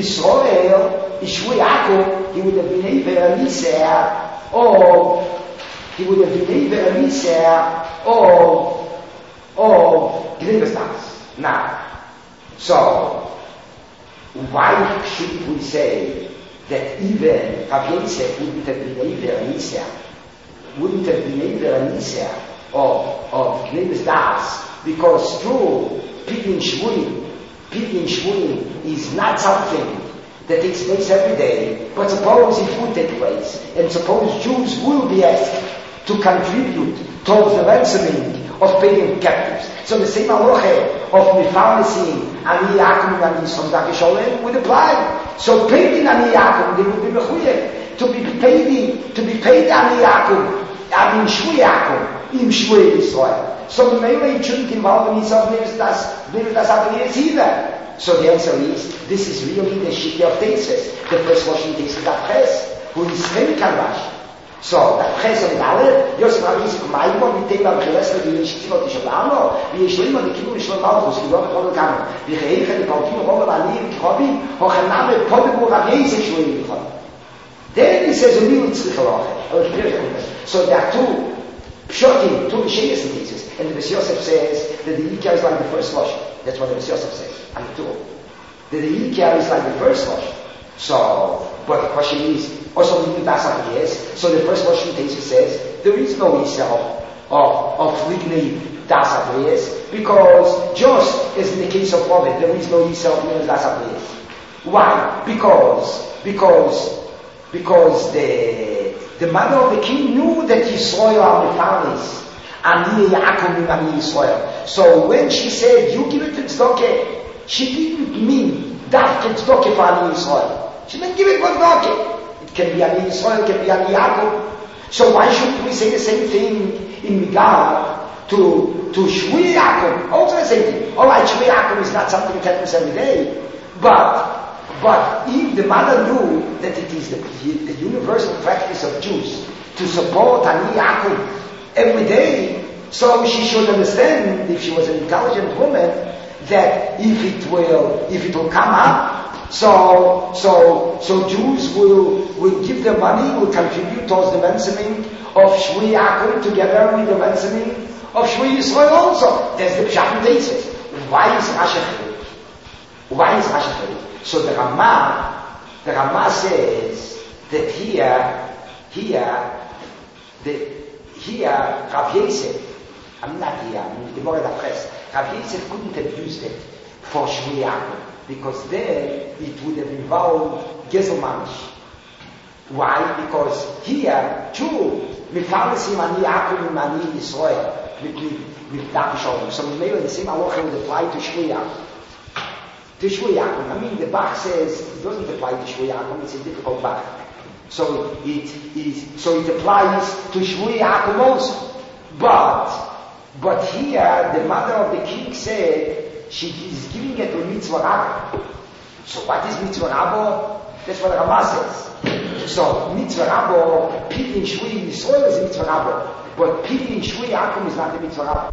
Speaker 2: Yisrael, Yishvui Yaakov, he would have been able to Niseh, or he would have been able to Niseh, or, or Nevis Das. Now, so, why should we say that even Rabbi Yosef wouldn't have been able to Niseh, wouldn't have been able to Niseh of, of Nevis Das? Because through Pidin Shvui, Pidin Shvuyim is not something that takes place every day, but suppose it would take place, and suppose Jews will be asked to contribute towards the ransoming of pagan captives. So the same halacha of Mefarsim Ani Yaakov and Yisrael Dakisholem would apply. So paid Ani Yaakov, they would be mechuyeh to be paid, to be paid Ani Yaakov, Ani Shvui Yaakov, in Shvui Yisrael. So maybe it shouldn't involve any of Nevis Das, Nevis Das Abiyas either. So the answer is, this is really the Shiki of Tesis. The first Russian Tesis that Ches, who is very Karash. So that Ches of Dalet, Yosef Rabbi Kumaybo, we take our Chelesla, we Shiki of Tishabano, we Shlima, the Kibu Shlima Malchus, we don't call the Kamer, we Heicha, the Palkim, Robert Ali, Kobi, Hochaname, Podebu, Rabbi Yisek Shuli, then he says, a real Tzrichaloch. So there are two Pshotim, two Meshayas in Tesis. And the Beis Yosef says that the Ikar is like the first Lashon. That's what the Beis Yosef says. And the two. That the Ikar is like the first Lashon. So, but the question is, also the Das yes. So the first Lashon Tesis says, there is no Isa of, of, of Lignei Das yes, because just as in the case of Robert, there is no Isa of Lignei Das yes. Why? Because, because, because the, the mother of the king knew that Yisrael are the families. And Yaakov and Yisrael. So when she said, you give it to Tzedakah, she didn't mean that to Tzedakah for Ani Yisrael. She meant give it for Tzedakah. It can be Ani Yisrael, it can be Ani Yaakov. So why shouldn't we say the same thing in regard to, to Shvui Yaakov? Also the same thing. Alright, Shvui Yaakov is not something that happens every day, but, but if the mother knew that it is the, the universal practice of Jews to support Ani Yaakov every day, so she should understand, if she was an intelligent woman, that if it will, if it will come up, so, so, so Jews will, will give their money, will contribute towards the ransoming of Shvui Yaakov together with the ransoming of Shvui Yisrael also. There's the Pshat and Tesis. Why is Rashi Chelik? Why is Rashi Chelik? So the Rama, the Rama says that here, here, the Here, Rav Yosef, I'm not here, I'm in the Gemara da Press. Rav Yosef couldn't have used it for Shvui Yaakov, because then it would have involved Gezel Mamish. Why? Because here, true, Mifalesim ani Yaakov and ani Yisrael. With Dach Shalom. So maybe the same halacha would apply to Shvui Yaakov. To Shvui Yaakov. I mean, the Bach says it doesn't apply to Shvui Yaakov, it's a difficult Bach. So it is, so it applies to Shvui Yaakov also. But, but here, the mother of the king said, she is giving it to Mitzvah Rabbo. So what is Mitzvah Rabbo? That's what Ramah says. So, Mitzvah Rabbo, Pidin Shvui Yisrael is a Mitzvah Rabbo. But Pidin Shvui Yaakov is not a Mitzvah Rabbo.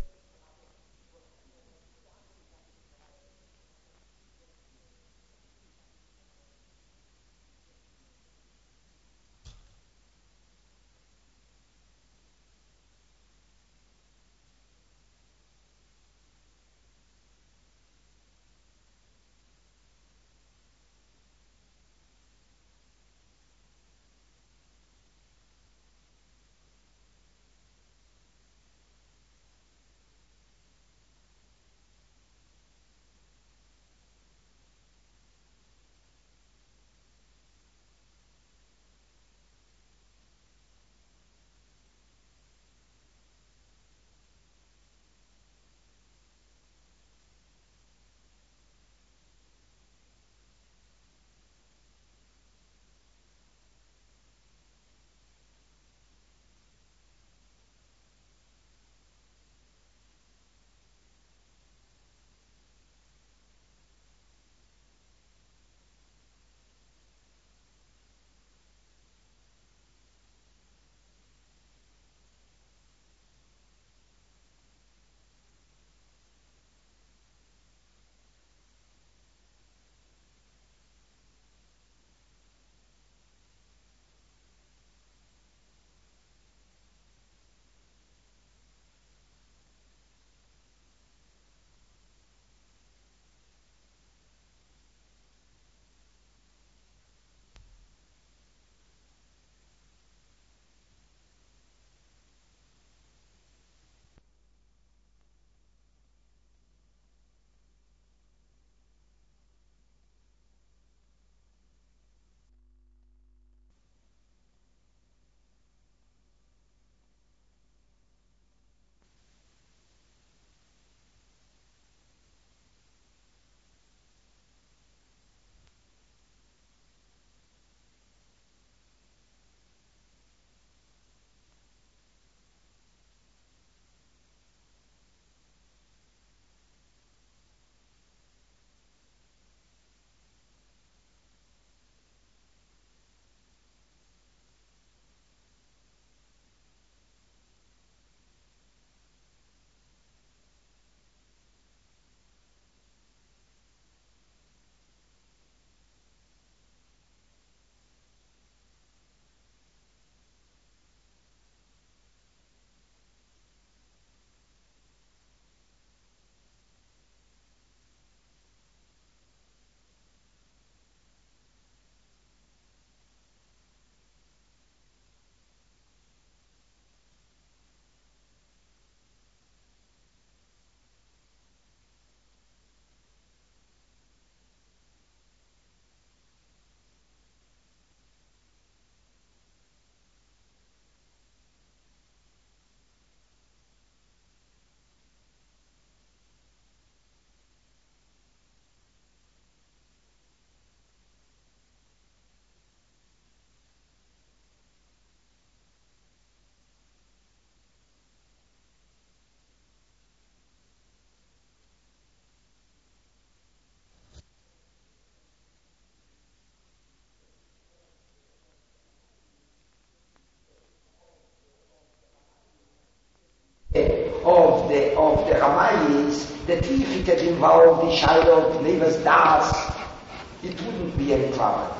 Speaker 2: Of the of the Ramayis, that if it had involved the child of Neva's Das, it wouldn't be any problem.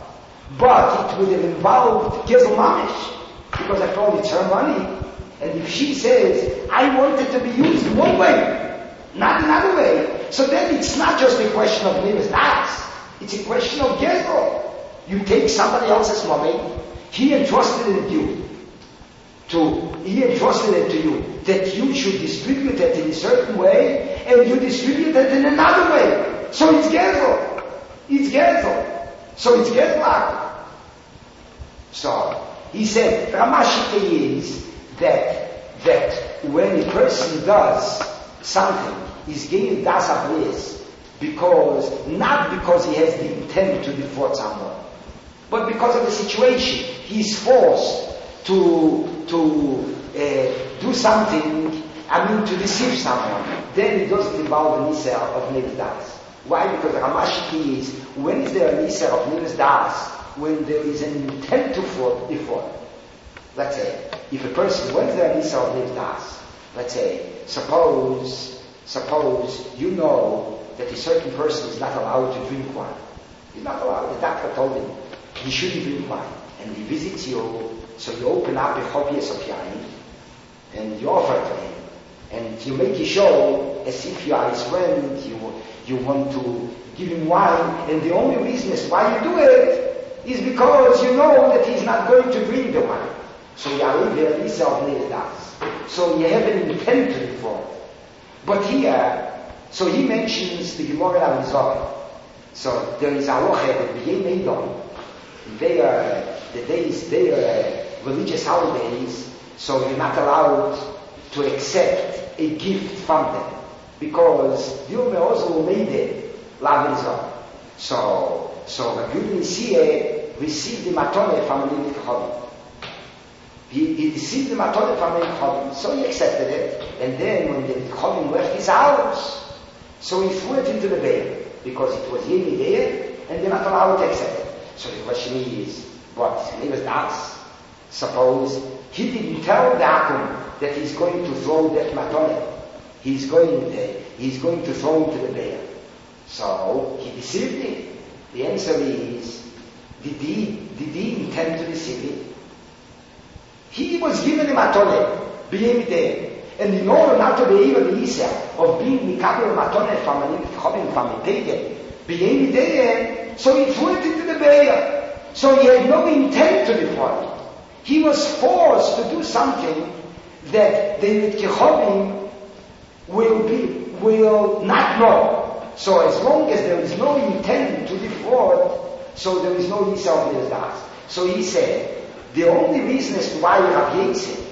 Speaker 2: But it would have involved Gezel Mamish, because after all it's her money, and if she says, I want it to be used one way, not another way, so then it's not just a question of Neva's Das, it's a question of Gezel. You take somebody else's money, he entrusted it to you, to, he entrusted it to you, that you should distribute it in a certain way, and you distribute it in another way. So it's Gezel. It's Gezel. So it's Gezel. So, he said, Ramashike is that, that when a person does something, he's gaining das abres, because, not because he has the intent to defraud someone, but because of the situation. He's forced to, to uh, do something, I mean to deceive someone. Then it doesn't involve the nisa of Neves Das. Why? Because the Ramashiki is, when is there a nisa of Neves Das? When there is an intent to fraud, defraud. Let's say, if a person, when is there a nisa of Neves Das? Let's say, suppose, suppose you know that a certain person is not allowed to drink wine. He's not allowed. The doctor told him he shouldn't drink wine. And he visits you, so you open up a hobbyist of yain, and you offer it to him. And you make a show as if you are his friend, you, you want to give him wine, and the only reason is why you do it is because you know that he's not going to drink the wine. So you are in the Lisa of Nedas. So you have an intent to defraud. But here, so he mentions the Gemara Amizor. So there is a halacha that B'yei Meidon, they are, the days, they are religious holidays, so you're not allowed to accept a gift from them, because Dilma also made it Lavizor. So, so Rabbi Yehuda received the matone from the Chobim. He, he received the matone from the Chobim, so he accepted it, and then when the Chobim left his house, so he threw it into the bear, because it was Yemi there, and they're not allowed to accept it. So the question is, what? Neves Das? Suppose he didn't tell the Akum that he's going to throw that matone. He's going, uh, he's going to throw into the bear. So he deceived him. The answer is, did he, did he intend to deceive him? He was given a matone, being there. And in order not to be able to Isa of being Mikabel matone from a Chobim from a pagan, being there, so he threw it into the bear. So he had no intent to defraud. He was forced to do something that the Chobim will be, will not know. So as long as there is no intent to defraud, so there is no Isa of Neves Das. So he said, the only reason as to why Rabbi Yosef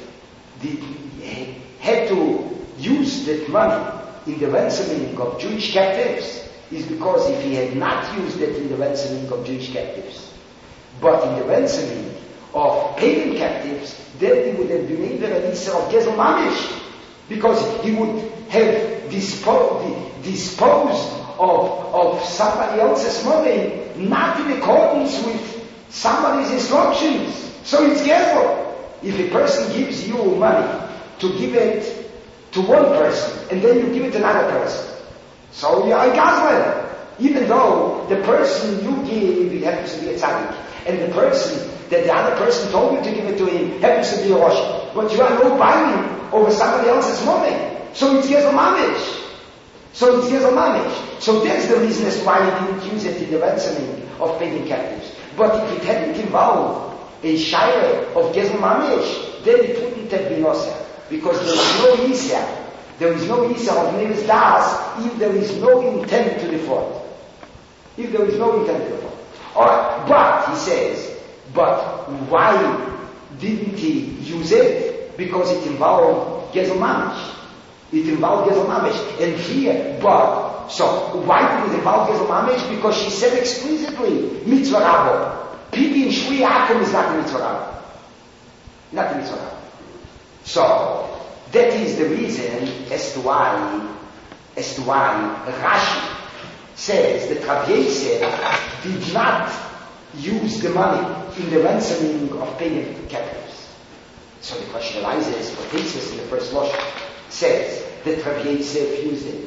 Speaker 2: had to use that money in the ransoming of Jewish captives is because if he had not used it in the ransoming of Jewish captives, but in the ransoming of pagan captives, then he would have been able to release of Gezel Mamish, because he would have disposed, disposed of, of somebody else's money, not in accordance with somebody's instructions. So it's careful. If a person gives you money to give it to one person, and then you give it to another person, so you are a gazlan. Even though the person you give, it happens to be a tzaddik, and the person that the other person told you to give it to him happens to be a rosh, but you are no buying over somebody else's money. So it's Gezel Mamish. So it's Gezel Mamish. So that's the reason as why he didn't use it in the ransoming of pagan captives. But if it hadn't involved a shire of Gezel Mamish, then it wouldn't have been Osir. Because there is no Isa. There is no Isa of Neves Das if there is no intent to defraud. If there is no intent to defraud. Alright, but, he says, but why didn't he use it? Because it involved Gezel Mamish. It involved Gezel Mamish. And here, but, so, why did it involve Gezel Mamish? Because she said explicitly, Mitzvah Rabo. Pidin Shvi Akum is not the Mitzvah Rabo. Not the Mitzvah Rabo. So, that is the reason as to why, as to why Rashi says that Rabbi Yosef did not use the money in the ransoming of pagan captives. So the question arises, what Tosfos in the first Rosh says that Rabbi Yosef used it.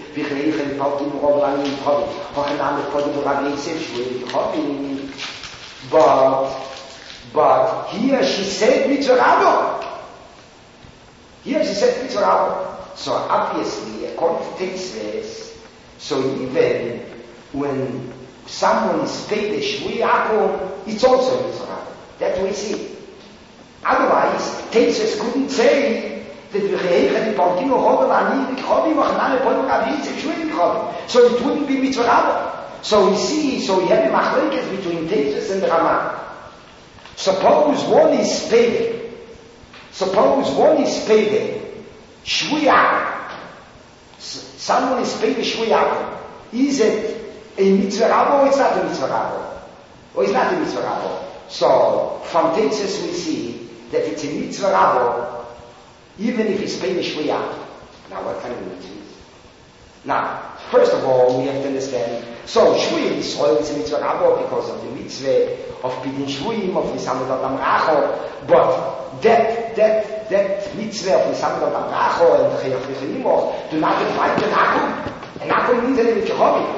Speaker 2: But, but here she said Mitzvah Rabo. Here she said Mitzvah Rabo. So obviously, according to Tosfos, so even when someone is paid a Shvui Yaakov, it's also Mitzvah Rabo. That we see. Otherwise, Tosfos couldn't say that so it wouldn't be Mitzvah Rabo. So we see, so we have a machlekes between Tosfos and the Ramah. Suppose one is paid. Suppose one is paid Shvui Yaakov. Someone is paid Shvui Yaakov. Is it a mitzvah rabo or it's not a mitzvah rabo? Or it's not a mitzvah rabo? So, from Tetzes we see that it's a mitzvah rabo even if it's paid Shvui Yaakov. Now what kind of mitzvah is it? Now, first of all, we have to understand, so Shvui Yisrael is a mitzvah rabo because of the mitzvah of Pidin Shvuim, of Nisamud Adam Racho, but that, that, that mitzvah of Nisamud Adam Racho and Chayach V'Chayimoch do not define the Nakum. And Nakum means that it's Kehovim.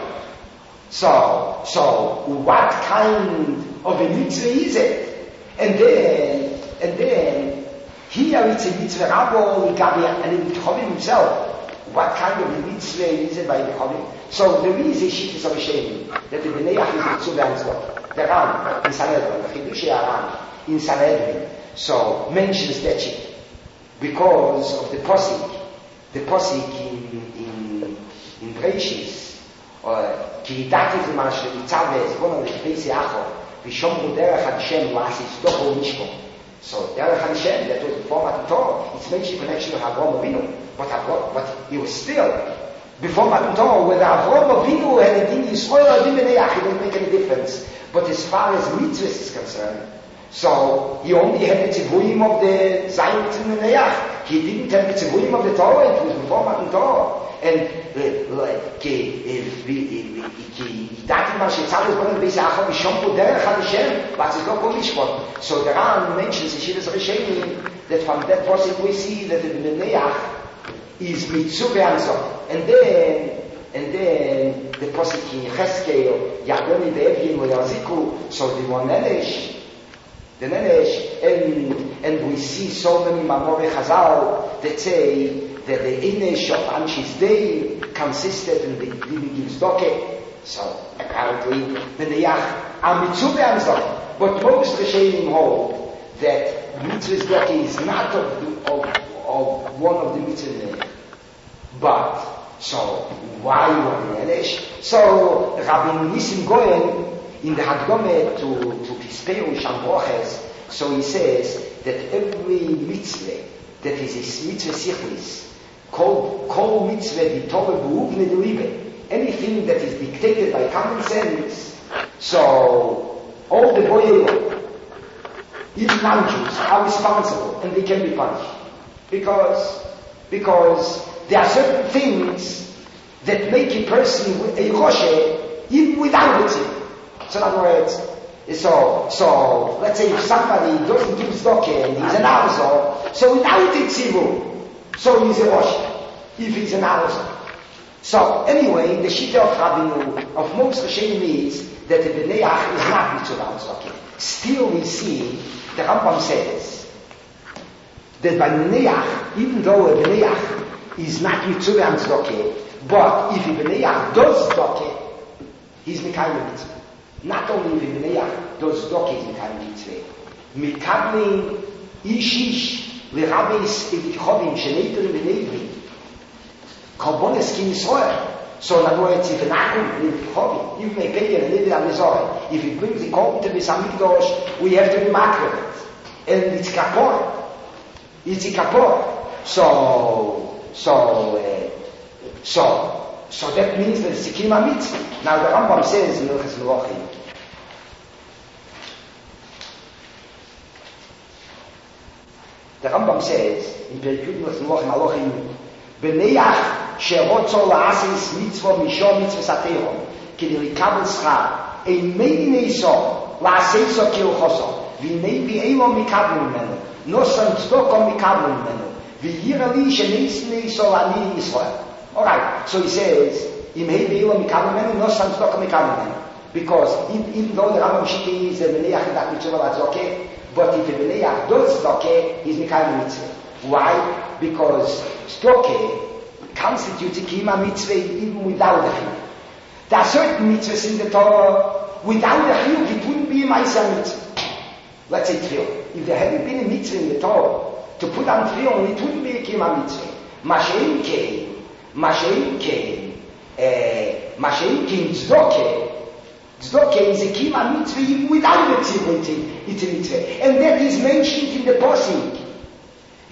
Speaker 2: So, so, what kind of a mitzvah is it? And then, and then, here it's a mitzvah rabo, and the Kehovim himself. What kind of a mitzvah is it by the Kehovim? So there is a shittus of a shame that the Bneiach is a Tzuvah. The Ram in Sanhedrin, the Chidushei Aram in Sanhedrin, so mentions that shit because of the posik, the posik in in in Breishis, or Kiridati Zemash Mitzaveh, one of the Beisi Achor, Vishomru Derech Hashem Lasis Docho Mishko. So Derech Hashem, that was the format of Torah. It's mentioned in connection with Avraham Avinu, but Avraham, but he was still. Before Matan Torah, whether Avraham Avinu had a din Yisrael or din Bneiach, it didn't make any difference. But as far as mitzvahs is concerned, so he only had the tzivuim of the Zayin Mitzvah Bneiach. He didn't have the tzivuim of the Torah, it was before Matan Torah. And ki dati ma shetzal is born in Beis Achor v'shompu derech Hashem v'atzis lo kol mishpot. So the Ran mentions in Shivas Rishonim that from that pasuk we see that the Bneiach is mitzvah ansor. And then, and then the pasuk in Cheskel, Yadoni ve'evyin ve'yaziku, so the one nenesh, the nenesh, and, and we see so many Mamorei Chazal that say that the Inesh of Anshi's day consisted in the living gives doke. So apparently the Neyach are mitzvah answer. But most Rishonim hold that mitzvah's doke is not of, the, of, of one of the mitzvahs. But, so, why one Nenesh? So, Rabbi Nissim Goyen, in the Hadgome to, to Pispeu Shambroches, so he says that every mitzvah that is a mitzvah sichlis, called kol mitzvah di Torah b'uvne delibe, anything that is dictated by common sense, so, all the boyel, even non-Jews, are responsible, and they can be punished. Because, because, there are certain things that make a person a Roshe even without the tzibur. So in other words, so, so, let's say if somebody doesn't give tzedakah and he's an Arzor, so without the tzibur, so he's a Roshe, if he's an Arzor. So anyway, the Shita of Rabbeinu, of most Rishonim is that the Bneiach is not mitzvah tzedakah. Still we see, the Rambam says, that by Bneiach, even though a Bneiach is not mitzvah and tzedakah, but if a Bneiach does tzedakah, he's mekayim mitzvah. Not only if a Bneiach does tzedakah, he's mekayim mitzvah. Mikablim ishish l'rabbeis etikhovim sheneiterim b'neivi karbones ki Yisrael. So in other words, if an akum etikhovim, even a pagan and live on Yisrael, if he brings the korban to Beis Hamikdash, we have to be makriv it, and it's kapor. It's a kapor. So. So, uh, so, so that means that it's a kima mitzvah. Now the Rambam says in Hilchos Melachim, the Rambam says in Perikut Hilchos Melachim Halachim, Bneiach sherotzo la'asis mitzvah mishor mitzvah sateron k'di likabel schar ein meidinei so la'aseiso kilchoso v'nei v'eilo mikabel mimenu nosan tzedakah mikabel mimenu. Alright, so he says, because even though the Rambam Shita is a Bneiach that mitzvah is okay, but if the Bneiach does okay, he's Mikayim mitzvah. Why? Because tzedakah constitutes a kima mitzvah even without the chiyuv. There are certain mitzvahs in the Torah, without the chiyuv, it wouldn't be a ma'aseh mitzvah. Let's say tefillah. If there hadn't been a mitzvah in the Torah, to put on tefillin, it wouldn't be a kima mitzvah. Mashein came, Mashein came, Mashein came tzedakah. Tzedakah is a kima mitzvah even without the tzibur, it's a mitzvah. And that is mentioned in the pasuk.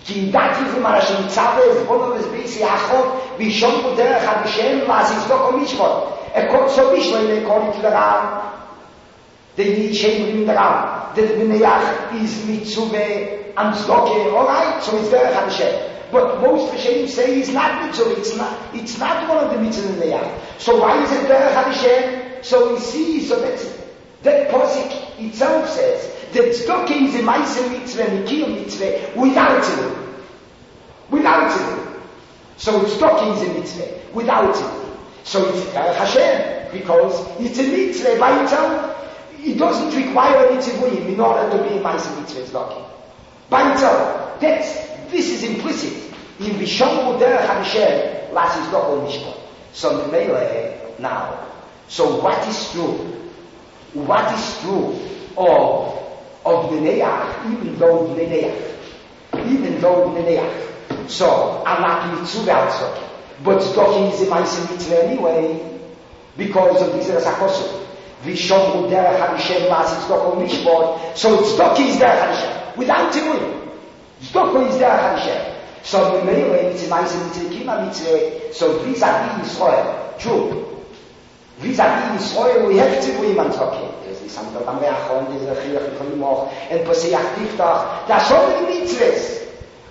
Speaker 2: כי דעתי זה מה שמצווה זבונו וזביסי החוק וישום בדרך הבשם לעשיס לא כל משפט הכל סו בשביל according to the Ram the Yishem in the Ram the B'neiach is mitzvah and tzedakah alright so it's derech Hashem but most Rishonim say it's not mitzvah it's not it's not one of the mitzvahs in the Yach so why is it derech Hashem so we see so that's that Posik itself says that tzedakah is a ma'aseh mitzvah and a kiyum mitzvah without it. Without it. So tzedakah is a mitzvah without it. So it's derech Hashem because it's a mitzvah by itself. It doesn't require a mitzvah in order to be a ma'aseh mitzvah tzedakah. By itself. That's, this is implicit. In Vishomu derech Hashem lasis dokol mishpat. So Mele now. So what is true? What is true of of B'neiach, even though B'neiach, even though B'neiach. So, I'm not mitzvah also. But tzedakah is a ma'aseh mitzvah anyway, because of this Hakosu. V'shomru derech Hashem la'asis tzedakah mishpat. So tzedakah is derech Hashem. Without Timuim. Tzedakah is derech Hashem. So B'neiach, it's a ma'aseh mitzvah, kima mitzvah. So vis-a-vis Yisrael. True. Vis-a-vis Yisrael, we have Timuim and tzedakah. Some of them are on the Chiyach Chimach and Poseyach Tiftach. There are so many mitzvahs.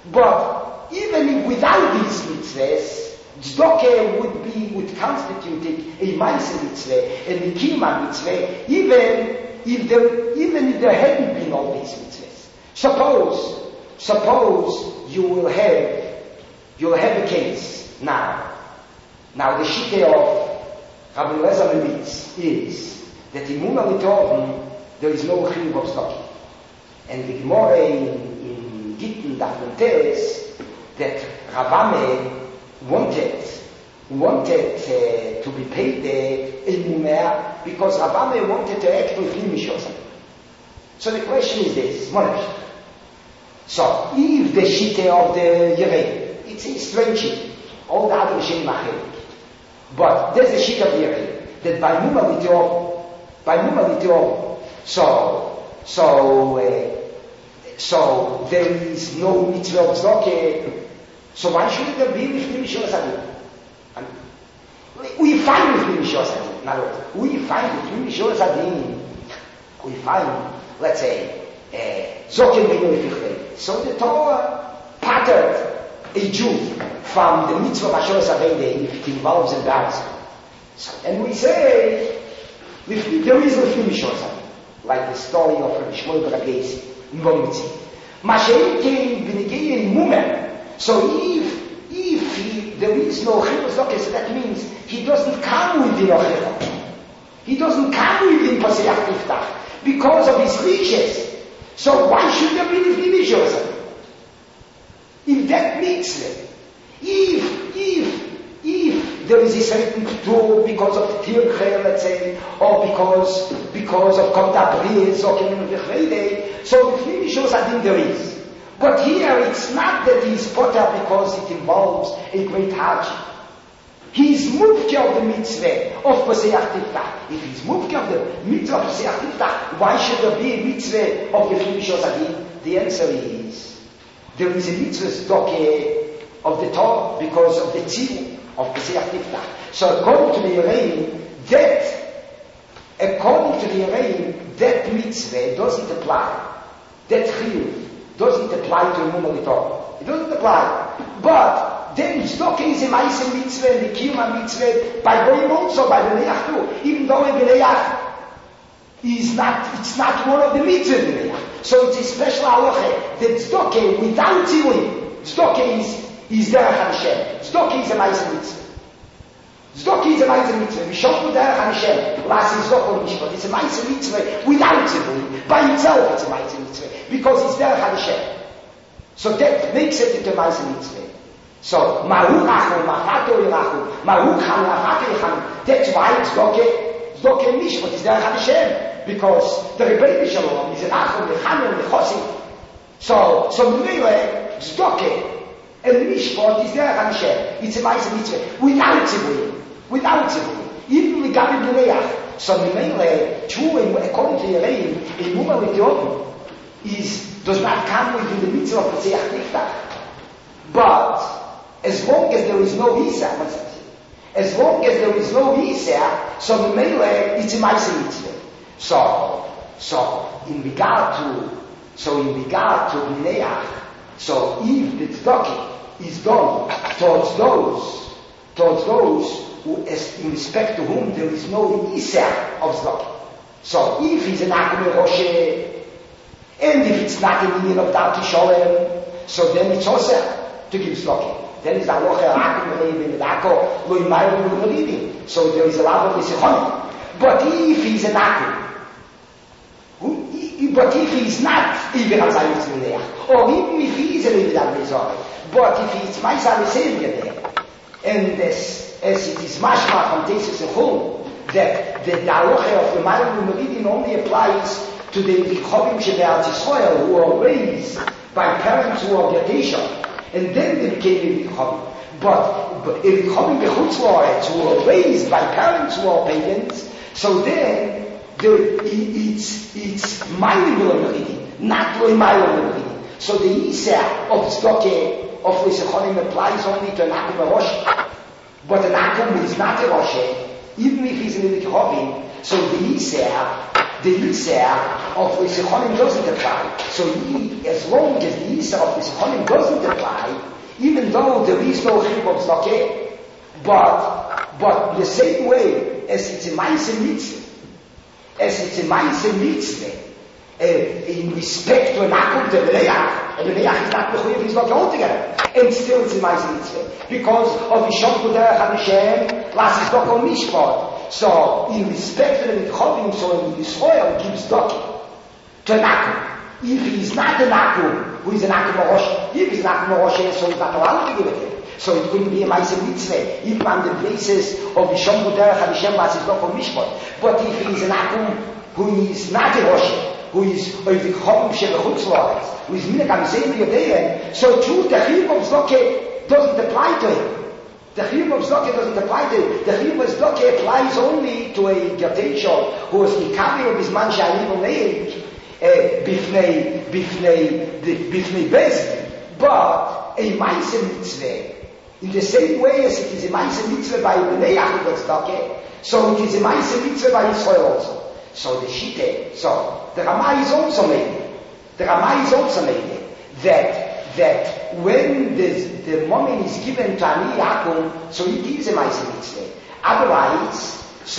Speaker 2: But even without these mitzvahs, tzedakah would be, would constitute a ma'aseh mitzvah, and a kiyum mitzvah, even if there, even if there hadn't been all these mitzvahs. Suppose, suppose you will have, you will have a case now. Now the shita of Rabbi Eliezer Levitz is that in Muna Litoven there is no chiyuv of tzedakah. And the Gemara in, in Gittin Dafnun tells that Ravame wanted wanted uh, to be paid uh, in Mumer because Ravame wanted to act with Limishos. So the question is this, Monesh. So if the shita of the Yerei, it's a strange shita, all the other Shem Machel. But there's a shita of Yerei that by Muna Litoven by Mumalitio, so, so, uh, so there is no mitzvah of tzedakah. So why should there be with Mishos Adin? We find with Mishos Adin. Now, we find with Mishos Adin. We find, let's say, Zokim uh, So the Torah patterned a Jew from the mitzvah of Mishos Adin if it involves a dance. So, and we say. There is no Mishos, like the story of Rabbi Shmuel Barageis in Bomitzi. Mashiach came B'negei in Mumer. So if if he, there is no Chiyuv tzedakah, so that means he doesn't come within Ochel. He doesn't come within Poseyach Tiftach because of his riches. So why should there be the Mishos? If that mitzvah, if if if there is a certain tool because of Tirchel, let's say, or because because of Kontabris or Kemen, so the Mishos Adin there is. But here it's not that he's potter because it involves a great hardship. He's mufti of the mitzvah of Poseyach Tiftach. If he's mufti of the mitzvah of Poseyach Tiftach, why should there be a mitzvah of the Mishos Adin? The answer is there is a mitzvah tzedakah of the Torah because of the tzivur of Poseyach Tiftach. So according to the Yereim, that, according to the Yereim, that mitzvah doesn't apply. That chiyuv doesn't apply to a Mumah Torah. It doesn't apply. But then tzedakah is a ma'aseh mitzvah and the kiyum mitzvah by going also by the B'neiach too. Even though a B'neiach is not, it's not one of the mitzvah B'neiach. So it's a special halacha that tzedakah without tzivui, tzedakah is is derech Hashem. Tzedakah is a ma'aseh mitzvah. Tzedakah is a ma'aseh mitzvah. V'shomru derech Hashem la'asis dokol mishpat. It's a ma'aseh mitzvah without tzivui. By itself it's a ma'aseh mitzvah because it's derech Hashem. So that makes it into a ma'aseh mitzvah. So ma'hu rachu, ma'fato yirachu, ma'hu chanu, ma'fato yichanu. That's why tzedakah, tzedakah mishpat is derech Hashem because the Rebbeinu Shalom is a rachu, the chanu, the chosim. So so Mele tzedakah. And Mishpat is derech Hashem. It's a ma'aseh mitzvah without tzivui, without tzivui. Even with Gabi B'neiach. So Mimele, true, according to Yereim, a Mumah L'Tiyovim is does not come within the mitzvah of Poseyach Tiftach. But as long as there is no Isa, what's that? As long as there is no Isa, so the Mele, it's a Maisa Mitzvah. So, so, in regard to, so in regard to B'neach, so if the tzedakah is done towards those, towards those who, as in respect to whom there is no Isa of tzedakah. So if he's an Akum Roshe, and if it's not an union of Darki Sholem, so then it's also to give tzedakah. Then it's Aloha Akum Reivin, Dako, Loi Mayu, Loi. So there is a lot of Isichonim. But if he's an Akum, but if he's not even as I was there, or even if he is a little bit resort, but if he's my son there, and as, as it is mashma from Tesis and Chum, that the Daloche of the Mayu Meridian only applies to the Vichovim Shebe'al Yisrael who are raised by parents who are Gadesha, and then they became a Vichovim. But, but a Vichovim Bechutz La'aretz who are raised by parents who are pagans, so then The, it's it's Mayu Meridian, not Loi Mayu Meridian. So the Isa of Tzedakah of Lisechonim applies only to an Akum Rosh, but an Akum is not a Rosh, even if he's in the Vichovim. So the Isa, the Isa of Lisechonim doesn't apply. So he, as long as the Isa of Lisechonim doesn't apply, even though there is no Chib of Tzedakah, but but the same way as it's a Maisa Mitzvah, as it's a Maisa Mitzvah, uh, in respect to an Akum, the B'neach, and the B'neach is not Mechuyev, he's not going together. And still it's a Maisa Mitzvah. Because of Yishon Kudera Hadeshem, Las Yisdok Mishpat. So, in respect to the Mitchovim, so in Yisrael gives Doki to an Akum. If he's not an Akum, who is an Akum Rosh, if he's an Akum Rosh, so he's not allowed to give it to him. So it couldn't be a Maisa Mitzvah, even on the basis of Yishon Kudera Hadeshem, Las Yisdok Mishpat. But if he's an Akum who is not a Rosh, who is a Vichovim Shebechutz La'aretz, who is Minakam Seim Yodein, so too the Chiyuv of Tzedakah doesn't apply to him. The Chiyuv of Tzedakah doesn't apply to him. The Chiyuv of Tzedakah applies only to a Gerteisha who is Mikavi of his man Sha'alim Omeid, Bifnei, Bifnei, Bifnei Bezdin. But a Maisa Mitzvah, in the same way as it is a Maisa Mitzvah by B'nei Achud Tzedakah, so it is a Maisa Mitzvah by Yisrael also. So the Shite, so the Ramah is also made it. The Ramah is also made it that that when the the moment is given to Ani Akum, so it is a Maisa Mitzvah. Otherwise,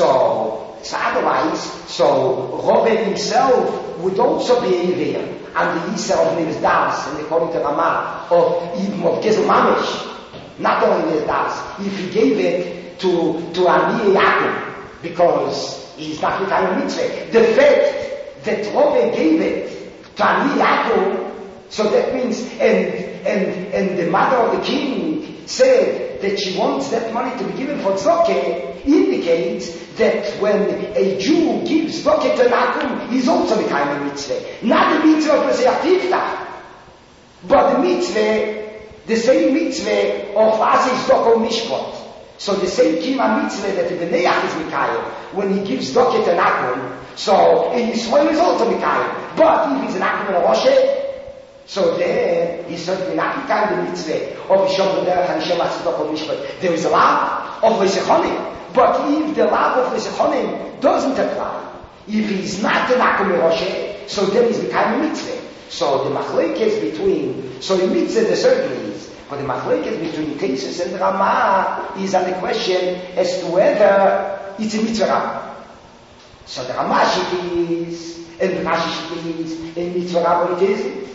Speaker 2: so so otherwise, so Robert himself would also be a there and the Isa of Niv's Das, and according to Ramah, of even of Gezel Mamish. Not only Niv's Das, if he gave it to to Ani Akum, because he's not the kind of mitzvah. The fact that Rove gave it to Ani Yaakov, so that means, and, and, and the mother of the king said that she wants that money to be given for tzedakah, indicates that when a Jew gives tzedakah to Yaakov, he's also the kind of mitzvah. Not the mitzvah of Pesach Tiftach, but the mitzvah, the same mitzvah of Aseh Tzedakah Mishpat. So the same Kima Mitzvah that the B'neach is Mikayim, when he gives Doket and Akum, so in Yisrael is also Mikayim. But if he's an Akum and a Rosh, so then he's certainly not Mikayim the Mitzvah of Yishon B'derech HaNishem HaTzedakah Mishpat. There is a law of Lesechonim, but if the law of Lesechonim doesn't apply, if he's not an Akum and a Rosh, so then he's Mikayim the Mitzvah. So the Machlekes between, so in Mitzvah there certainly is, but the machlekes between Tesis and Ramah is on the question as to whether it's a mitzvah. So the Ramah shit is, and the Rashi shit is, and mitzvah or it isn't.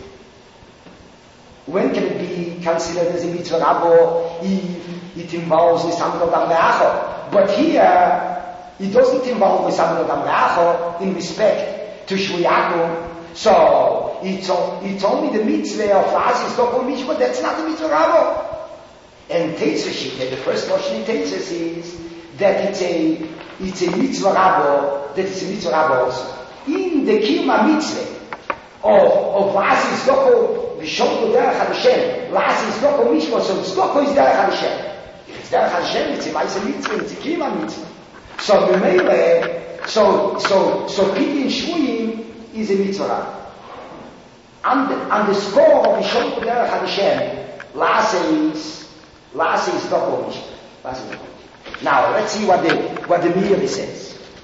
Speaker 2: When can it be considered as a mitzvah if it involves Nisamad Adam Re'acho? But here, it doesn't involve Nisamad Adam Re'acho in respect to Shvu Yaakov. So, it's, it's only the mitzvah of Asi Stokol Mishpat, that's not the mitzvah Rabo. And Tesis, the first notion in Tesis is that it's a, it's a mitzvah Rabo, that it's a mitzvah Rabo also. In the Kima mitzvah of, of Asi Stokol, Vishon Derech HaDeshem, Asi Stokol Mishpat, so Stokol is Derech HaDeshem. If it's Derech HaDeshem, it's a Maisa mitzvah, it's a Kima mitzvah. So, the Meile, so, so, so, Pidin Shvuyim, is a mitzvah. On the, on the score of Yishon Kudera Hadeshem, Lase is, Lase is Doko Mishpat. Lase is Doko Mishpat. Now, let's see what the, what the Meiri says.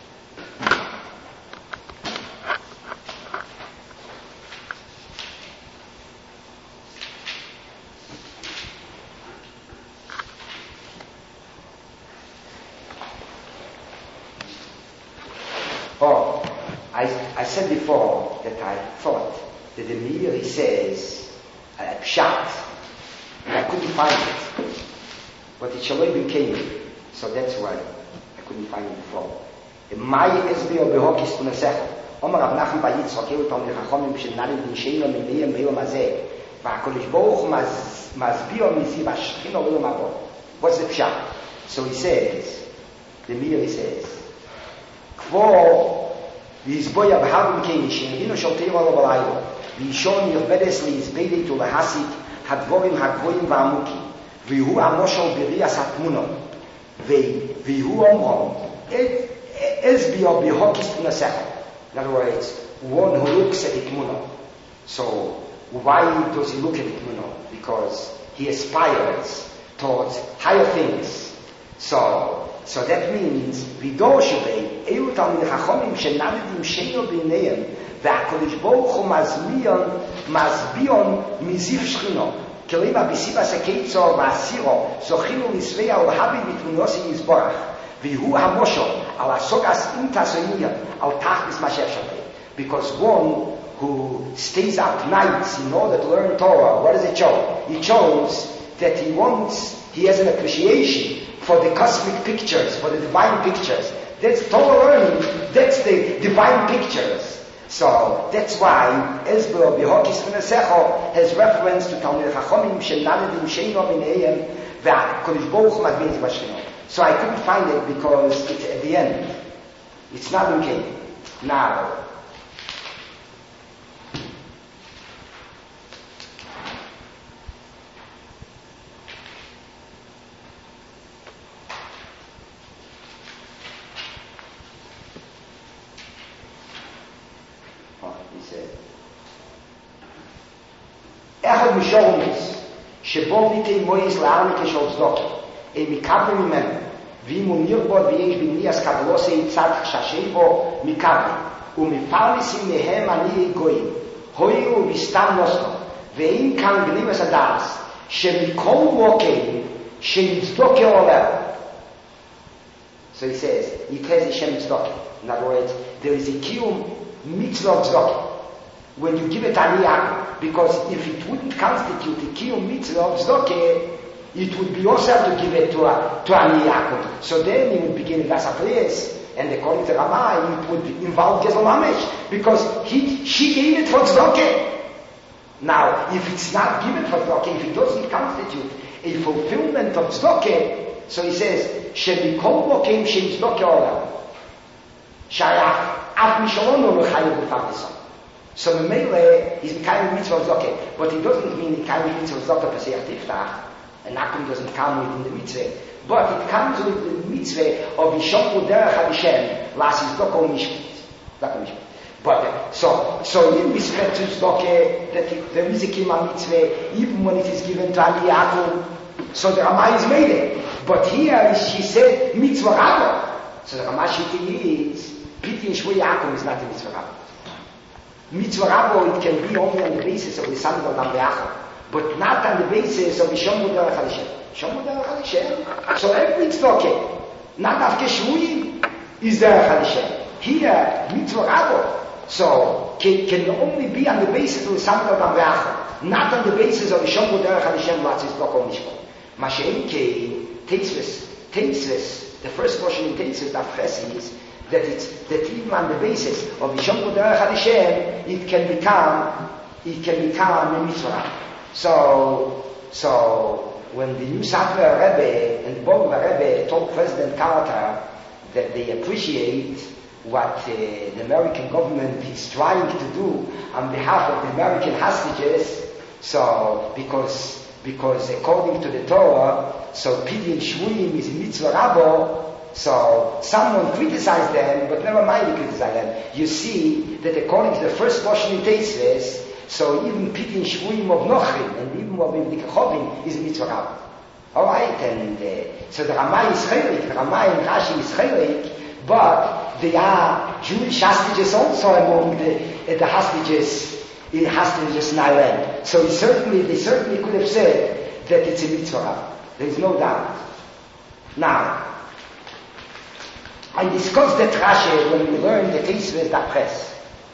Speaker 2: Oh, I, I said before that I thought that the Meiri says uh, Pshat, and I couldn't find it. But it shall be came, so that's why I couldn't find it before. My Esbio Behokis Punasecho, Omar Rav Nachman Bar Yitzchak, Eut Om Lechachomim Shenali B'Nisheino Mineim Be'yom Hazeh, V'HaKadosh Baruch Hu Masbio Miziv Hashchino Be'yom Habo. What's the Pshat? So he says, the Meiri says, Kvo Yizboya B'Havim Kenishin, Yino Sholteiro Lo B'Laylo, V'Yishon Yirbedes Li'Yizbedet U'Lehasit Hadvorim Hagvoim V'Amuki, V'Yehu Amoshol B'Rias HaTmunon, V'Yehu Omron, Esbio Behokis Punasecho. In other words, one who looks at the Tmunon. So, why does he look at the Tmunon? Because he aspires towards higher things. So, so that means, Vidor Shebei, Eyu Talmidei Chachomim Shenadedim Sheino B'Neihem, V'HaKadosh Baruch Hu Mazmion, Mazbion Miziv Shchino, Kelima B'Sivas HaKeitzor V'Asiro, Zochinu L'Sveya Ul'Habi B'Tmunosi Yizborach, V'Hu HaMoshol, Al HaSogas Intasoyiyah, Al Tachlis Masher Shabei. Because one who stays up nights in order to learn Torah, what does it show? It shows that he wants, he has an appreciation for the cosmic pictures, for the divine pictures. That's Torah learning, that's the divine pictures. So that's why Esbio Behokis Punasecho has reference to Talmidei Chachomim Shenadedim Sheino B'Neihem V'HaKadosh Baruch Hu Mazbin Zivashchino. So I couldn't find it because it's at the end. It's not in Cain. Now, אחד משורמס שבו ביטי מויס לארמיקה של צדוקה הם מקבלים ממנו ואם הוא נרבוד ויש בניאס קבלוסי צד חששי בו מקבלים ומפרנסים מהם אני גויים הוירו וסתם נוסקו ואם כאן גניבס הדרס שמכל מוקי שצדוקה עולה. So he says it has a Shem tzedakah. In other words, there is a kiyum mitzvah of tzedakah when you give it Aliyah. Because if it wouldn't constitute a kiyum mitzvah of tzedakah, it would be also to give it to a to Ani Yaakov. So then he would begin as a place, and according to Ramah, it would involve Gezel Mamesh, because he she gave it for tzedakah. Now, if it's not given for tzedakah, if it doesn't constitute a fulfillment of tzedakah, so he says, "Shemikol mokem shem tzedakah olam shayach af mishalonu lechayev b'farneson." So the Mele is kind of mitzvah of tzedakah, but it doesn't mean it kind of mitzvah of tzedakah per se tiftach. And Nakum doesn't come within the mitzvah, but it comes with the mitzvah of Yishomu Derech HaDishem, Lasis Doko Mishpat. But uh, so so in respect to tzedakah, that it, there is a kima mitzvah, even when it is given to Ali Yaakov, so the Ramah is made it. But here she said mitzvah Rabbo. So the Ramah Shiti is Piti and Shvui Yaakov is not a mitzvah Rabbo. Mitzvah Rabbo, it can be only on the basis of the Son of Lambeachah, but not on the basis of Yishomu Derech HaDishem. Yishomu Derech HaDishem. So every tzedakah, not after Shvui, is Derech HaDishem. Here, mitzvah Rabbo, so can, can only be on the basis of the Son of Lambeachah, not on the basis of Yishomu Derech HaDishem, Latzis Doko Mishpat. Mashein Kei, Teitzves, Teitzves, the first portion in Teitzves, that is, that it's that even on the basis of Yishomu Derech HaDishem, it can become it can become a mitzvah. So so when the New Satmar Rebbe and the Bogova Rebbe told President Carter that they appreciate what uh, the American government is trying to do on behalf of the American hostages, so because because according to the Torah, so Pidyon Shvuyim is a mitzvah Rabbo. So someone criticized them, but never mind you criticize them. You see that according to the first portion in Teitzves, So even picking shvuim of nochrim and even of dikachovim is a mitzvah rabba. All right, and uh, so the Ramah is chelik, the Ramah and Rashi is chelik, but there are Jewish hostages also among the uh, the hostages in hostages in Iran. So he certainly, they certainly could have said that it's a mitzvah rabba. There is no doubt. Now, I discussed that Rashi when we learned the Tisves d'Apres.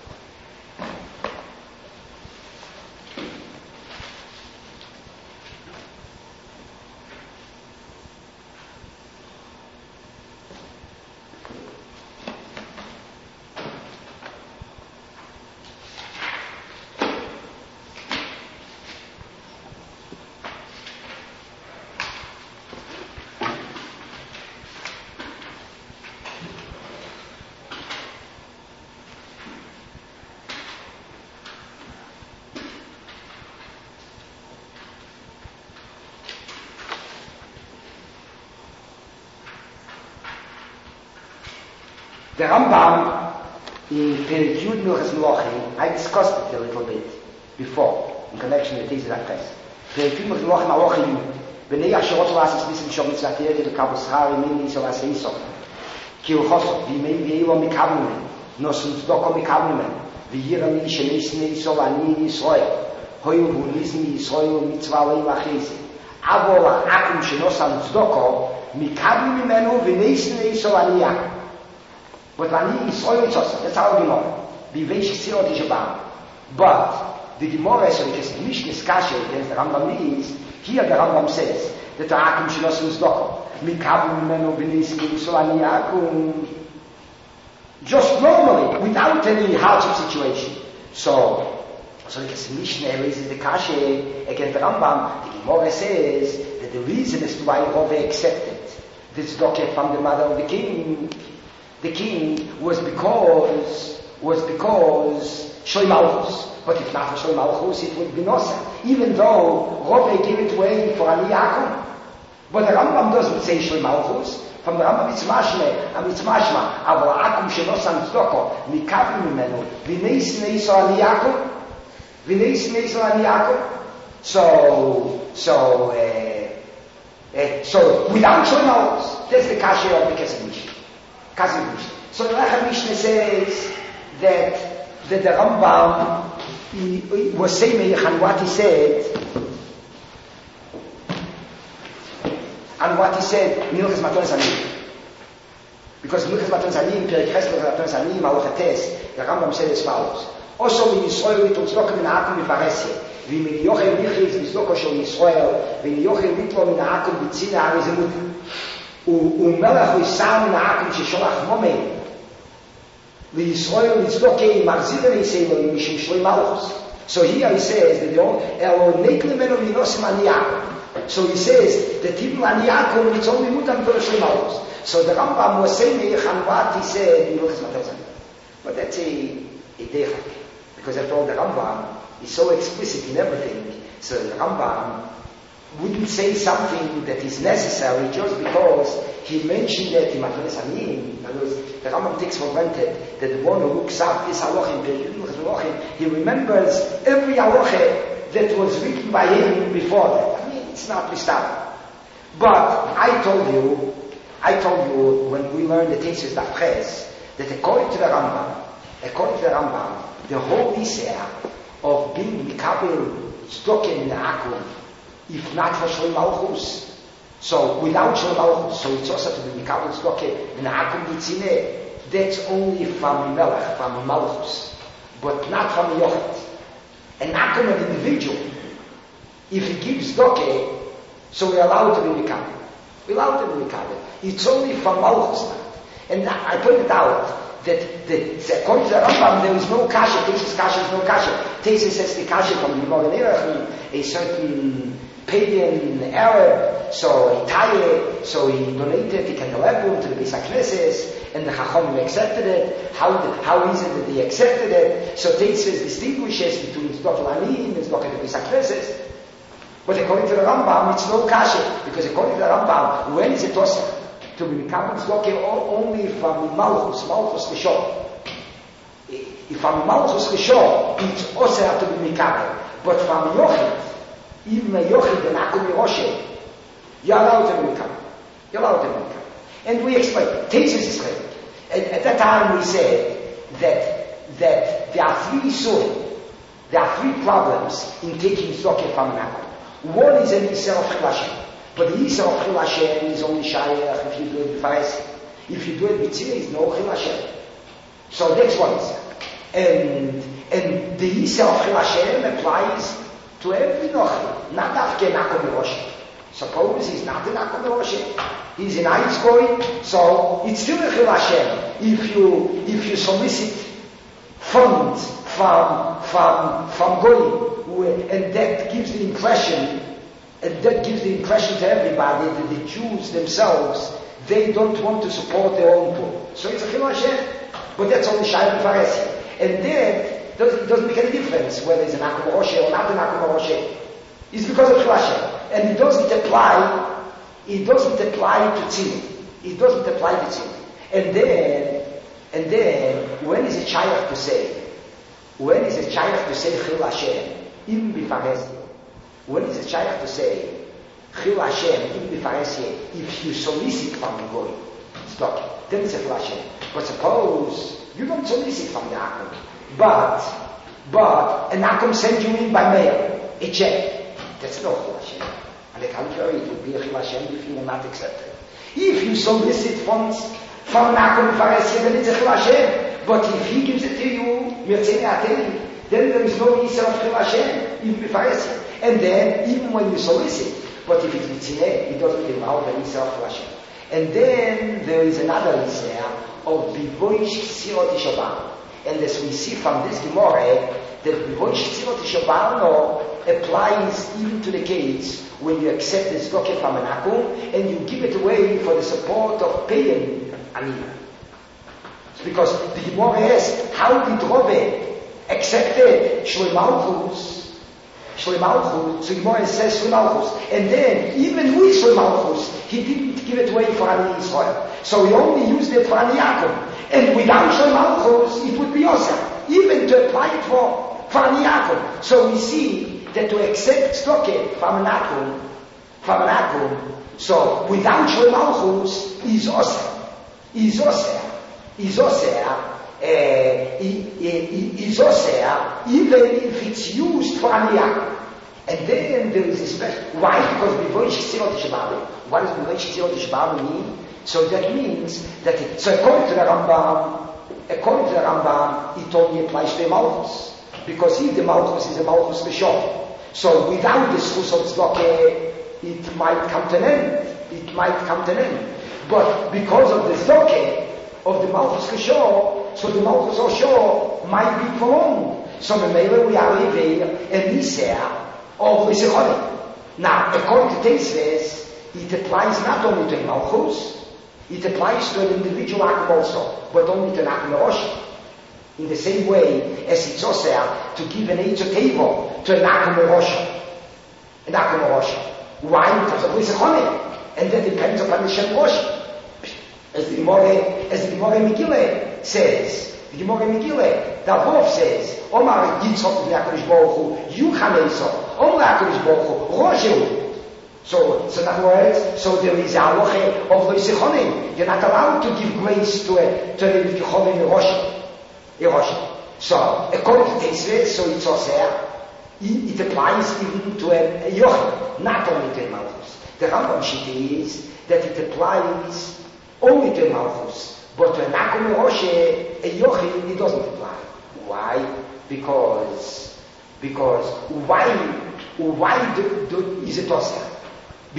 Speaker 2: The Rambam in Perek Yud Milchas Melachim, I discussed it a little bit before in connection with Tisves d'Apres. Perek Yud Milchas Melachim Melachim Yud. B'nei Asherot Lasis Nisim Shom Mitzvah Tered V'Kabel Schar Yimim Yisrael Aseh Yisrael. Ki Uchosot V'Yimei V'Eilo Mikabel Men Nosun Tzedoko Mikabel Men V'Yirami Sheneisnei Yisrael Ani Yisrael Hoyu V'Nizni Yisrael Mitzvah Leim Achezi Avol Akum Shenosan Tzedoko Mikabel Mimenu V'Neisnei Yisrael Ani Yakum. But Ani Yisrael Tzedoko, that's how we know. V'Veish Tzirot Yishabam. But the Gemara, so it is Mishnis Kasher against the Rambam is, here the Rambam says that the Akum Shenosan Tzedoko Mikabel Mimenu V'Neisnei Yisrael Ani Yakum. Just normally, without any hardship situation. So, so the Mishnah raises the Kasher against the Rambam. The Gemara says that the reason as to why Rove accepted this tzedakah from the mother of the king, the king was because was because Shoy Malchus. But if not for Shoy Malchus, it would be Nosa. Even though Rove gave it away for Ani Yakum. But the Rambam doesn't say Shoy Malchus. From the Rambam it's mashme, and it's mashma. Aval Akum Shenosan Tzedoko Mikavim Mimenu V'Neis Neisor Ani Yakum V'Neis Neisor Ani Yakum. So, so, uh, uh, so without Shoy Malchus, that's the kasha of the Kesef Mishnah. Kesef Mishnah. So the Lechem Mishnah says that that the Rambam he, he was saying and what he said. And what he said, Milchas Matonis Aniyim. Because Milchas Matonis Aniyim, Perek Chesed Matonis Aniyim, Halachates, the Rambam said as follows. Also, in Yisrael, we told Tzedakah min ha'akum v'paresya, v'min yochel nichlis v'zdoko shel Yisrael, v'min yochel nitlo min ha'akum v'tzina ha'rizemut, u'melech v'yisam min ha'akum shesholach momei, v'Yisrael v'zdokei marzir v'yiselo mishim shloi malchus. So here he says that the Elo nekli menu v'nosim ani Yaakov. So he says that even Ani Yaakov, it's only mutam for Shloi Malchus. So the Rambam was saying what he said in Milchas Matonis Aniyim. But that's a, a derech. Because after all, the Rambam is so explicit in everything. So the Rambam wouldn't say something that is necessary just because he mentioned that in Matonis Aniyim. In other words, the Rambam takes for granted that the one who looks up this halachim, he remembers every halacha that was written by him before that. I mean, it's not mistab. But I told you, I told you when we learned the Tisves d'Apres that according to the Rambam, according to the Rambam, the whole isser of being mikabel tzedakah in the akum, if not for Shloi Malchus, so without Shloi Malchus, so it's also to be mikabel tzedakah in the akum b'tzineh, that's only from Melech, from Malchus, but not from Yochet. An akum, an individual, if he gives tzedakah, so we're allowed to be mikabel. We're allowed to be mikabel. It's only from Malchus now. And I pointed out that, that according to the Rambam, there is no kasha. Tesis kasha is no kasha. Tesis says the kasha from the Gemara Nerachim, a certain pagan Arab, so he tired, so he donated the candelabrum to the Beis HaKnesses, and the Chachamim accepted it. How, how is it that they accepted it? So Tesis distinguishes between Tzedakah Aniyim and Tzedakah to the Beis HaKnesses. But according to the Rambam, it's no kasha, because according to the Rambam, when is it also to be mikabel tzedakah only from Malchus, Malchus Nishon? If If from Malchus Rishon, it's also have to be Mikabel. But from Yochid, even a Yochid and Akum Yeroshe, you're allowed to be Mikabel. You're allowed to be Mikabel. And we explain, Tesis is clear. At, at that time we said that, that there are three soil, there are three problems in taking Zoket from an Akum. One is an Yisrael of Chil Hashem. But the Yisrael of Chil Hashem is only Shayach if you do it B'Fares. If you do it B'Tzir, it's no Chil Hashem. So that's one is. And, and the Yisrael of Chil Hashem applies to every Nochi, not Afke Nakom Yeroshe. Suppose he's not in Nakom Yeroshe, he's in Eitzgoy, so it's still a Chil Hashem. If you, if you solicit funds from, from, from Goyim, and that gives the impression, and that gives the impression to everybody that the Jews themselves, they don't want to support their own poor. So it's a Chil Hashem, but that's only Shayach B'Fares. And then, it doesn't make any difference whether it's an Akum Yeroshe or not an Akum Yeroshe. It's because of Chil Hashem. And it doesn't apply, it doesn't apply to Tzim. It doesn't apply to Tzim. And then, and then, when is it Shayach to say? When is it Shayach to say Chil Hashem? Even B'Fares. When is it Shayach to say Chil Hashem, even B'Fares, if you solicit from the Goy? Stop. Then it's a Chil Hashem. But suppose you don't solicit from the Akum, but, but an Akum sends you in by mail, a check. That's no Chil Hashem. On the contrary, it would be a Chil Hashem if you will not accept it. If you solicit funds from an Akum B'Fares, then it's a Chil Hashem. But if he gives it to you, then there is no Yisrael of Chil Hashem, even B'Fares. And then, even when you solicit, but if it's Mitzvah, it doesn't involve the Yisrael of Chil Hashem. And then there is another Yisrael of Bivoish Tzirot Yishabano. And as we see from this Gemara, that Bivoish Tzirot Yishabano applies even to the case when you accept the Tzedakah from an Akum and you give it away for the support of paying Aniyah. Because the Gemara asks, how did Rove accepted Shloi Malchus? Shloi Malchus, so the Gemara says Shloi Malchus. And then, even with Shloi Malchus, he didn't give it away for Ani Yisrael. So he only used it for Ani Yaakov. And without Shloi Malchus, it would be Osir, even to apply it for, for Ani Yaakov. So we see that to accept Tzedakah from an Akum, from an Akum, so without Shloi Malchus, is Osir. Is Osir. Is Osir. Uh, is Osir, even if it's used for Ani Yaakov. And then there is a special, why? Because Bivoish Tzirot Yishabano. What does Bivoish Tzirot Yishabano mean? So that means that it, so according to the Rambam, according to the Rambam, it only applies to the Malchus. Because if the Malchus is a Malchus B'Shor, so without the Schus of Tzedakah, it might come to an end. It might come to an end. But because of the Tzedakah of the Malchus B'Shor, so the Malchus B'Shor might be prolonged. So Memele we are living a Nisea of L'Sechonim. Now, according to Teisves, it applies not only to Malchus, it applies to an individual Akum also, but only to an Akum Yeroshe. In the same way as it's also to give an Eitz Tevo to an Akum Yeroshe. An Akum Yeroshe. Why? Because of L'Sechonim. And that depends upon the Shem Rosh. As the Gemara, as the Gemara Megillah says, the Gemara Megillah, the Avov says, Omar Yitzchok v'Hakadosh Baruch Hu, Yuchaneso, Omar Hakadosh Baruch Hu, Roshehu. So, so in other words, so there is a halacha of L'Sechonim. You're not allowed to give grace to a, to a L'Sechonim Yeroshe. Yeroshe. So, according to Teisves, so it's also, it applies even to a, a Yochid, not only to a Malchus. The Rambam Shita is that it applies only to Malchus, but to an Akum Yeroshe, a Yochid, it doesn't apply. Why? Because, because, why, why do, do, is it also? So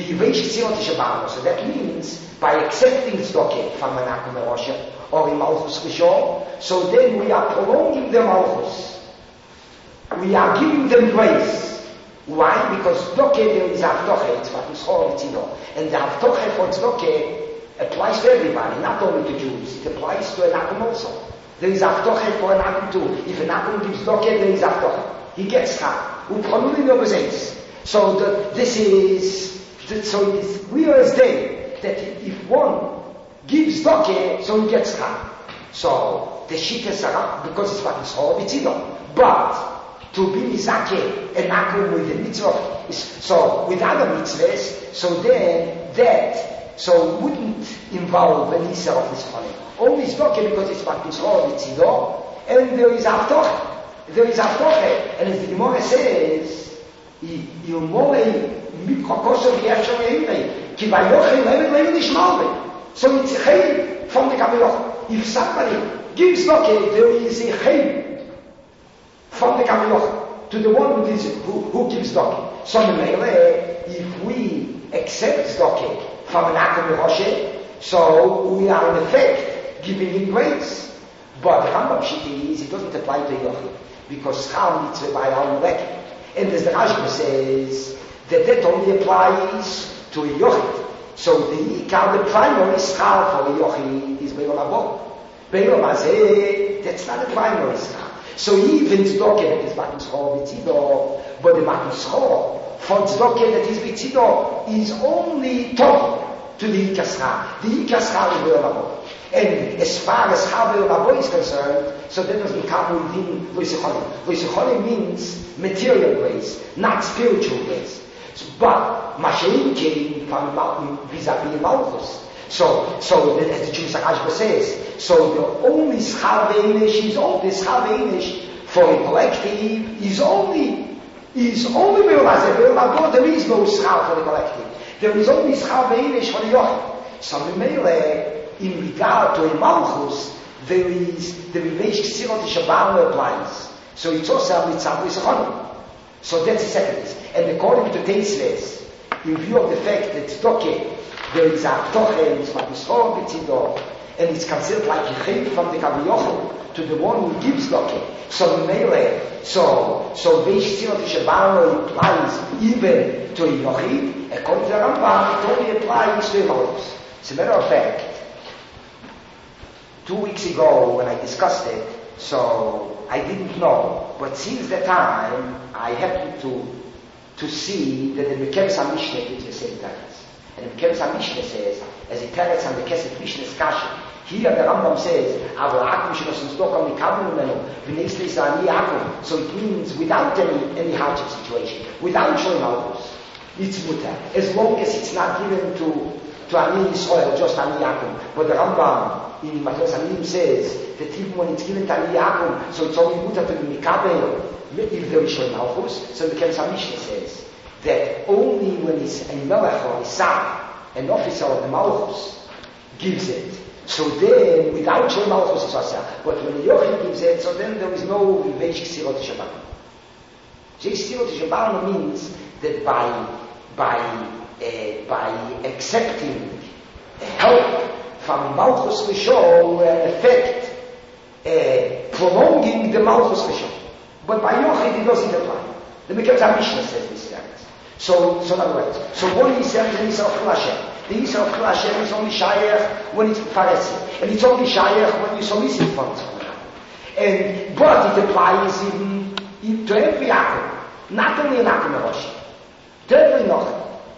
Speaker 2: that means, by accepting Tzedakah from an Akum Yeroshe, or in Malchus Rishon, so then we are prolonging the Malchus. We are giving them grace. Why? Because Tzedakah, there is Avtocha, it's what is called Tzidor. And the Avtocha for Tzedakah applies to everybody, not only to Jews. It applies to an Akum also. There is Avtocha for an Akum too. If an Akum gives Tzedakah, there is Avtocha. He gets Chag. U'pronulim yobezeis. So the, this is, so it is clear as day that if one gives Tzedakah, so he gets Chag. So, the Shittas are, because it's what is called, it's either. But, to be Mizake and Akum with the mitzvah, is, so with other mitzvahs, so then that, so wouldn't involve an Isa of Nischonim. Only Zdoke because it's what is called, it's either, and there is Avtoch. There is Avtoch, and as the Gemara says, Yomolei Mikrokoso V'yashem Yeimei, Ki Vayochei Levet Levet Nishmalvei. So it's a Chei from the Kamiloch. If somebody gives Zdoke, there is a Chei from the Kamiloch to the one who, gives, who, who gives Zdoke. So if we accept Zdoke from an Akum Roshe, so we are in effect giving him grace. But the Rambam Shita is, it doesn't apply to Yochid, because Schal Mitzvah by Al Melech. And as the Rashba says, that that only applies to a Yochid. So the Ikar, the primary Schal for a Yochid is Be'elam Haba. Be'elam Hazeh, that's not a primary Schal. So even Zdoke that is Matan Schor B'tzido, but the Matan Schor for Zdoke that is B'tzido is only top to the Ikar Schal. The Ikar Schal is Be'elam Haba. And as far as how the Rabbi is concerned, so that doesn't come within Voisicholim. Voisicholim means material grace, not spiritual grace. So, but Mashiach came from vis-a-vis Malchus. So, so as the Jewish Rashba says, so the only Schal Ve'inish is only Schal Ve'inish for a collective is only is only Be'olazeh. Be'olazeh, there is no Schal for the collective. There is only Schal Ve'inish for the Yochid. So the Meile, in regard to a Malchus, there is the relation Ksirot Shabbat applies. So it's also a mitzvah Voisicholim. So that's the second. And according to Teisves, in view of the fact that Zdoke, there is a Toche, it's Matisor B'tzido, and it's considered like a Chayv from the Kaviyochem to the one who gives Zdoke. So Mele, so, so Veish Ksirot Shabbat applies even to a Yochid, according to the Rambam, it only applies to a Malchus. As a matter of fact, two weeks ago when I discussed it, so I didn't know, but since that time I happened to to see that the Mekeres HaMishneh gives the same teretz. And the Mekeres HaMishneh says, as a teretz on the Kesef Mishneh's Kasha, here the Rambam says, Aval Akum Shenosim Zdokam Mikabel Menu, V'neis Leis Ani Akum. So it means without any, any hardship situation, without showing Malchus, it's mutar. As long as it's not given to to Ani Yisrael, just Ani Akum. But the Rambam in Matos Anim says that even when it's given to Ani Yakum, so it's only mutar to be Mikabel, if there is Shol Malchus. So the Mekeres HaMishneh says that only when it's a Melech or a son, an officer of the Malchus, gives it. So then, without Shol Malchus, it's Asa. But when the Yochid gives it, so then there is no Veish Ksirot Shabbat. Ksirot Shabbat means that by, by, uh, by accepting help from Malchus Rishon, uh, effect, uh, prolonging the Malchus Rishon. But by Yochid it doesn't apply. The Mekeres HaMishneh says this teretz. So, so in other words, so one Yisrael is the Yisrael of Chol Hashem. The Yisrael of Chol Hashem is only Shayach when it's Pharesim. And it's only Shayach when you solicit for it. And, but it applies in, in, to every Akum. Not only an Akum Rosh. To every Yochid.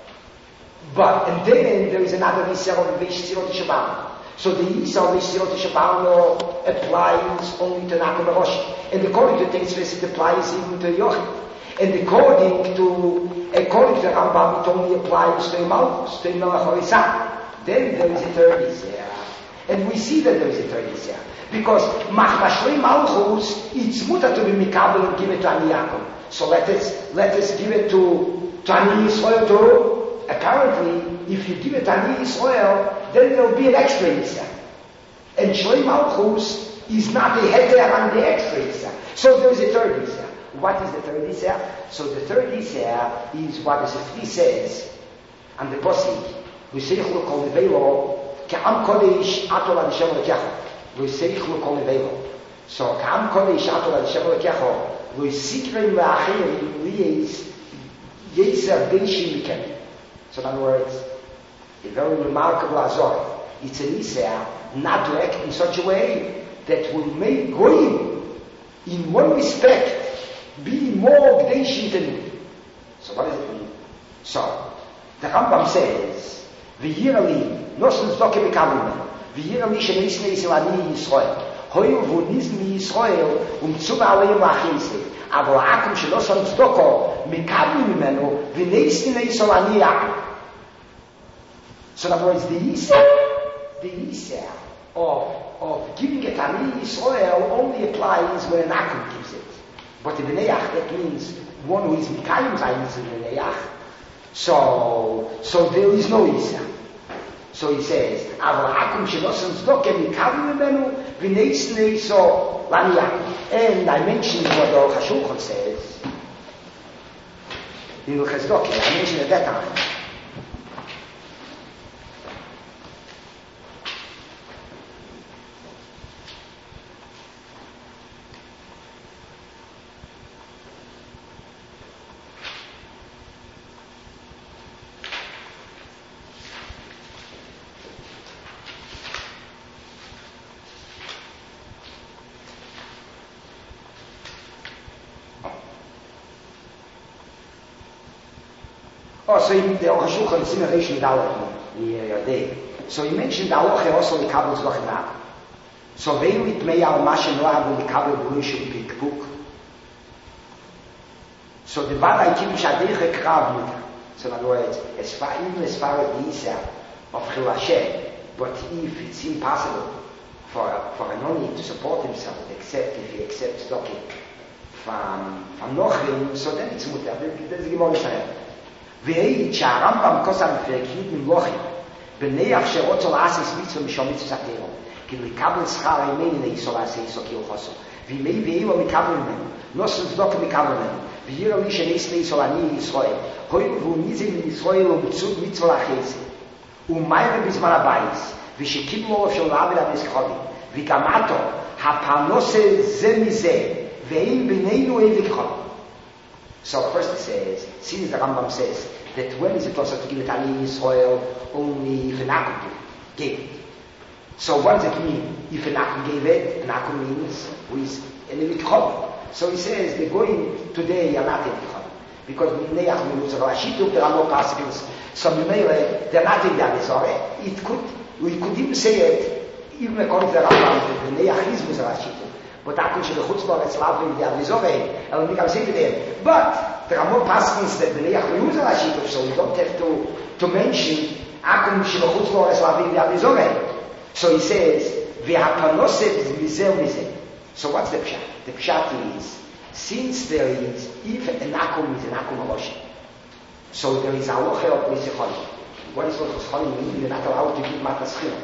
Speaker 2: But, and then there is another Yisrael of Veish Tzirot Shabbat. So the Yisrael of Veish Tzirot Shabbat applies only to Nakum Rosh. And according to Teisves, it applies even to Yochid. And according to, according to the Rambam, it only applies to Malchus, to Melech Horisah. Then there is a third Yisrael. And we see that there is a third Yisrael. Because Machmashlei Malchus, it's mutar to be Mikabel and give it to Ani Yakum. So let us, let us give it to, to Ani Yisrael too. Apparently, if you give it to Ani Yisrael, then there will be an extra Yisrael. And Shlei Malchus is not the heter on the extra Yisrael. So there is a third Yisrael. What is the third Yisrael? So the third Yisrael is what the Sifri says on the Bosik. V'seichlu kol nevelo, ka'am kodesh atol adishem lekecho. V'seichlu kol nevelo. So ka'am kodesh atol adishem lekecho, v'sikrein le'achirim liyez yeser beishim mikem. So in other words, a very remarkable azor. It's an Yisrael not to act in such a way that will make Goyim, in one respect, be more Gdeishim than you. So what does it mean? So, the Rambam says, V'yirali, nosn zdoke b'kavim, v'yira li sheneis neis elani Yisrael. Hoyu v'unizni Yisrael umtzuva aleim la'achese. Avol akum shelo son tzedoko mikabli mimenu v'neis neis elani Yaakov. So in other words, the Yisrael, the Yisrael of, of giving it ani Yisrael only applies when an akum gives it. But the B'neiach, that means one who is mikayim zayin is a B'neiach. So, so there is no Yisrael. So he says, Avol hakum shenosan tzedokah mikabel mimenu v'neis neiso lani Yaakov. And I mentioned what the Aruch HaShulchan says in the Tzedokah. I mentioned at that time. Oh, so he, the Aruch HaShulchan is in a Reish Midalach day. So he mentioned the Aloche also the Kabel Tzedakah Yaakov. So ve'im itmei al mashen noav u'likabel b'lushim pikpuk. So the Balai Kiddush Adich Ekrav Yuta. So in other words, as far, even as far as the Yisrael of Chil Hashem, but if it's impossible for, for a noni to support himself, except if he accepts Tzedakah from, from Nochrim, so then it's mutter. There's a Gemara Yisrael. והעיד שהרמב"ם כוסר בפרק י' ממלוכים בניח שרוצו לעשות מצווה משום מצוות התורה כי לקבל שכר הימני לאיסו לעשה איסו כי הוא חוסו וימי ואילו מקבל ממנו נוסף צדוקה מקבל ממנו וירא לי שנעש לאיסו לעני ישראל הוי והוא ניזם לישראל ומצוד מצווה לחסד ומיירה בזמן הבייס ושקיבלו אפשר לעבד המסכחודים וגמעתו הפרנוסה זה מזה ואין בינינו אין וכחודים. So first it says, since the Rambam says that when is it possible to give it ani Yisrael only if an akum gave it? So what does it mean? If an akum gave it, an akum means who is in the mitchol. So he says they're going today are not in mitchol because mineach minutzer lashituk there are no particles. So Mimele they're not in that Yisrael. It could we could even say it even according to the Rambam that mineach is mitzer lashituk. But akum shebechutz la'aretz lavim di'avizorei, and we can say to them. But there are more passages that b'nei Yaakov use Rashid, so we don't have to to mention akum shebechutz la'aretz lavim di'avizorei. So he says v'hapanoseh mizeh mizeh. So what's the pshat? The pshat is since there is if an akum is an akum rosh, so there is a halacha of Mesicholim. What is what Mesicholim mean? You're not allowed to give matas chilul.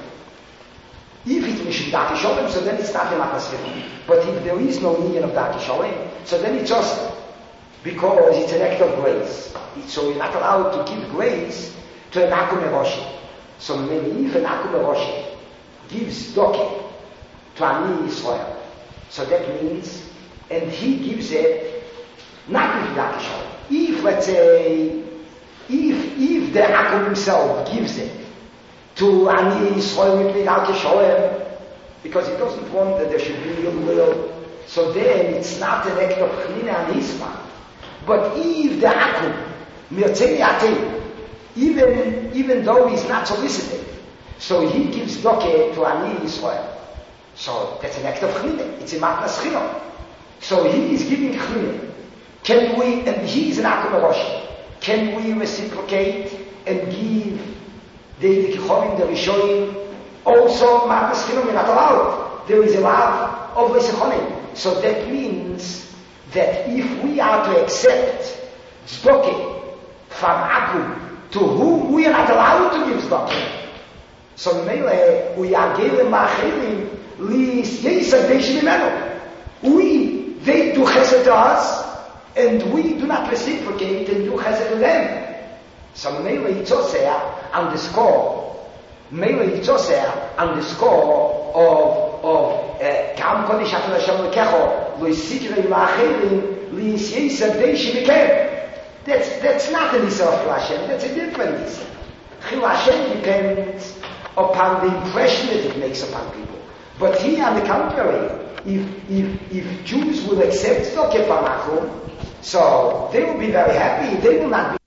Speaker 2: If it's Mishum Daki Sholem, so then it's not a Matas Chilul. But if there is no union of Daki Sholem, so then it's just because it's an act of grace. It's, so you're not allowed to give grace to an Akum Eroshi. So maybe if an Akum Eroshi gives Doki to Ani Yisrael, so that means, and he gives it not with Daki Sholem. If, let's say, if, if the Akum himself gives it, to Ani Yisrael with Midal Kishoem, because he doesn't want that there should be a will. So then it's not an act of Chnina and Isma. But if the Akum, Mirtzei Atem, even, even though he's not solicited, so he gives Doke to Ani Yisrael. So that's an act of Chnina. It's a Matnas Chino. So he is giving Chnina. Can we, and he is an Akum Erosh, can we reciprocate and give the Kicholim, the Rishonim, also Matas Chinum, we're not allowed. There is a love of Lesechonim. So that means that if we are to accept Tzedakah from Akum, to whom we are not allowed to give Tzedakah, so Mele, we are given Machilim, Lis Yesad Beish Mimenu. We, they do chesed to us, and we do not reciprocate and do chesed to them. So Mele Yitzosea, on the score, Mele Yitzosea, on the score of, of, Kam Kodesh Hafel Hashem Lekecho, Lo Yisikirei Ma'achilim, Li Yisyesad Beish Mikem. That's, that's not an Yisrael of Hashem, that's a different Yisrael. Chil Hashem depends upon the impression that it makes upon people. But here, on the contrary, if, if, if Jews will accept Tzedakah from Akum, so they will be very happy, they will not be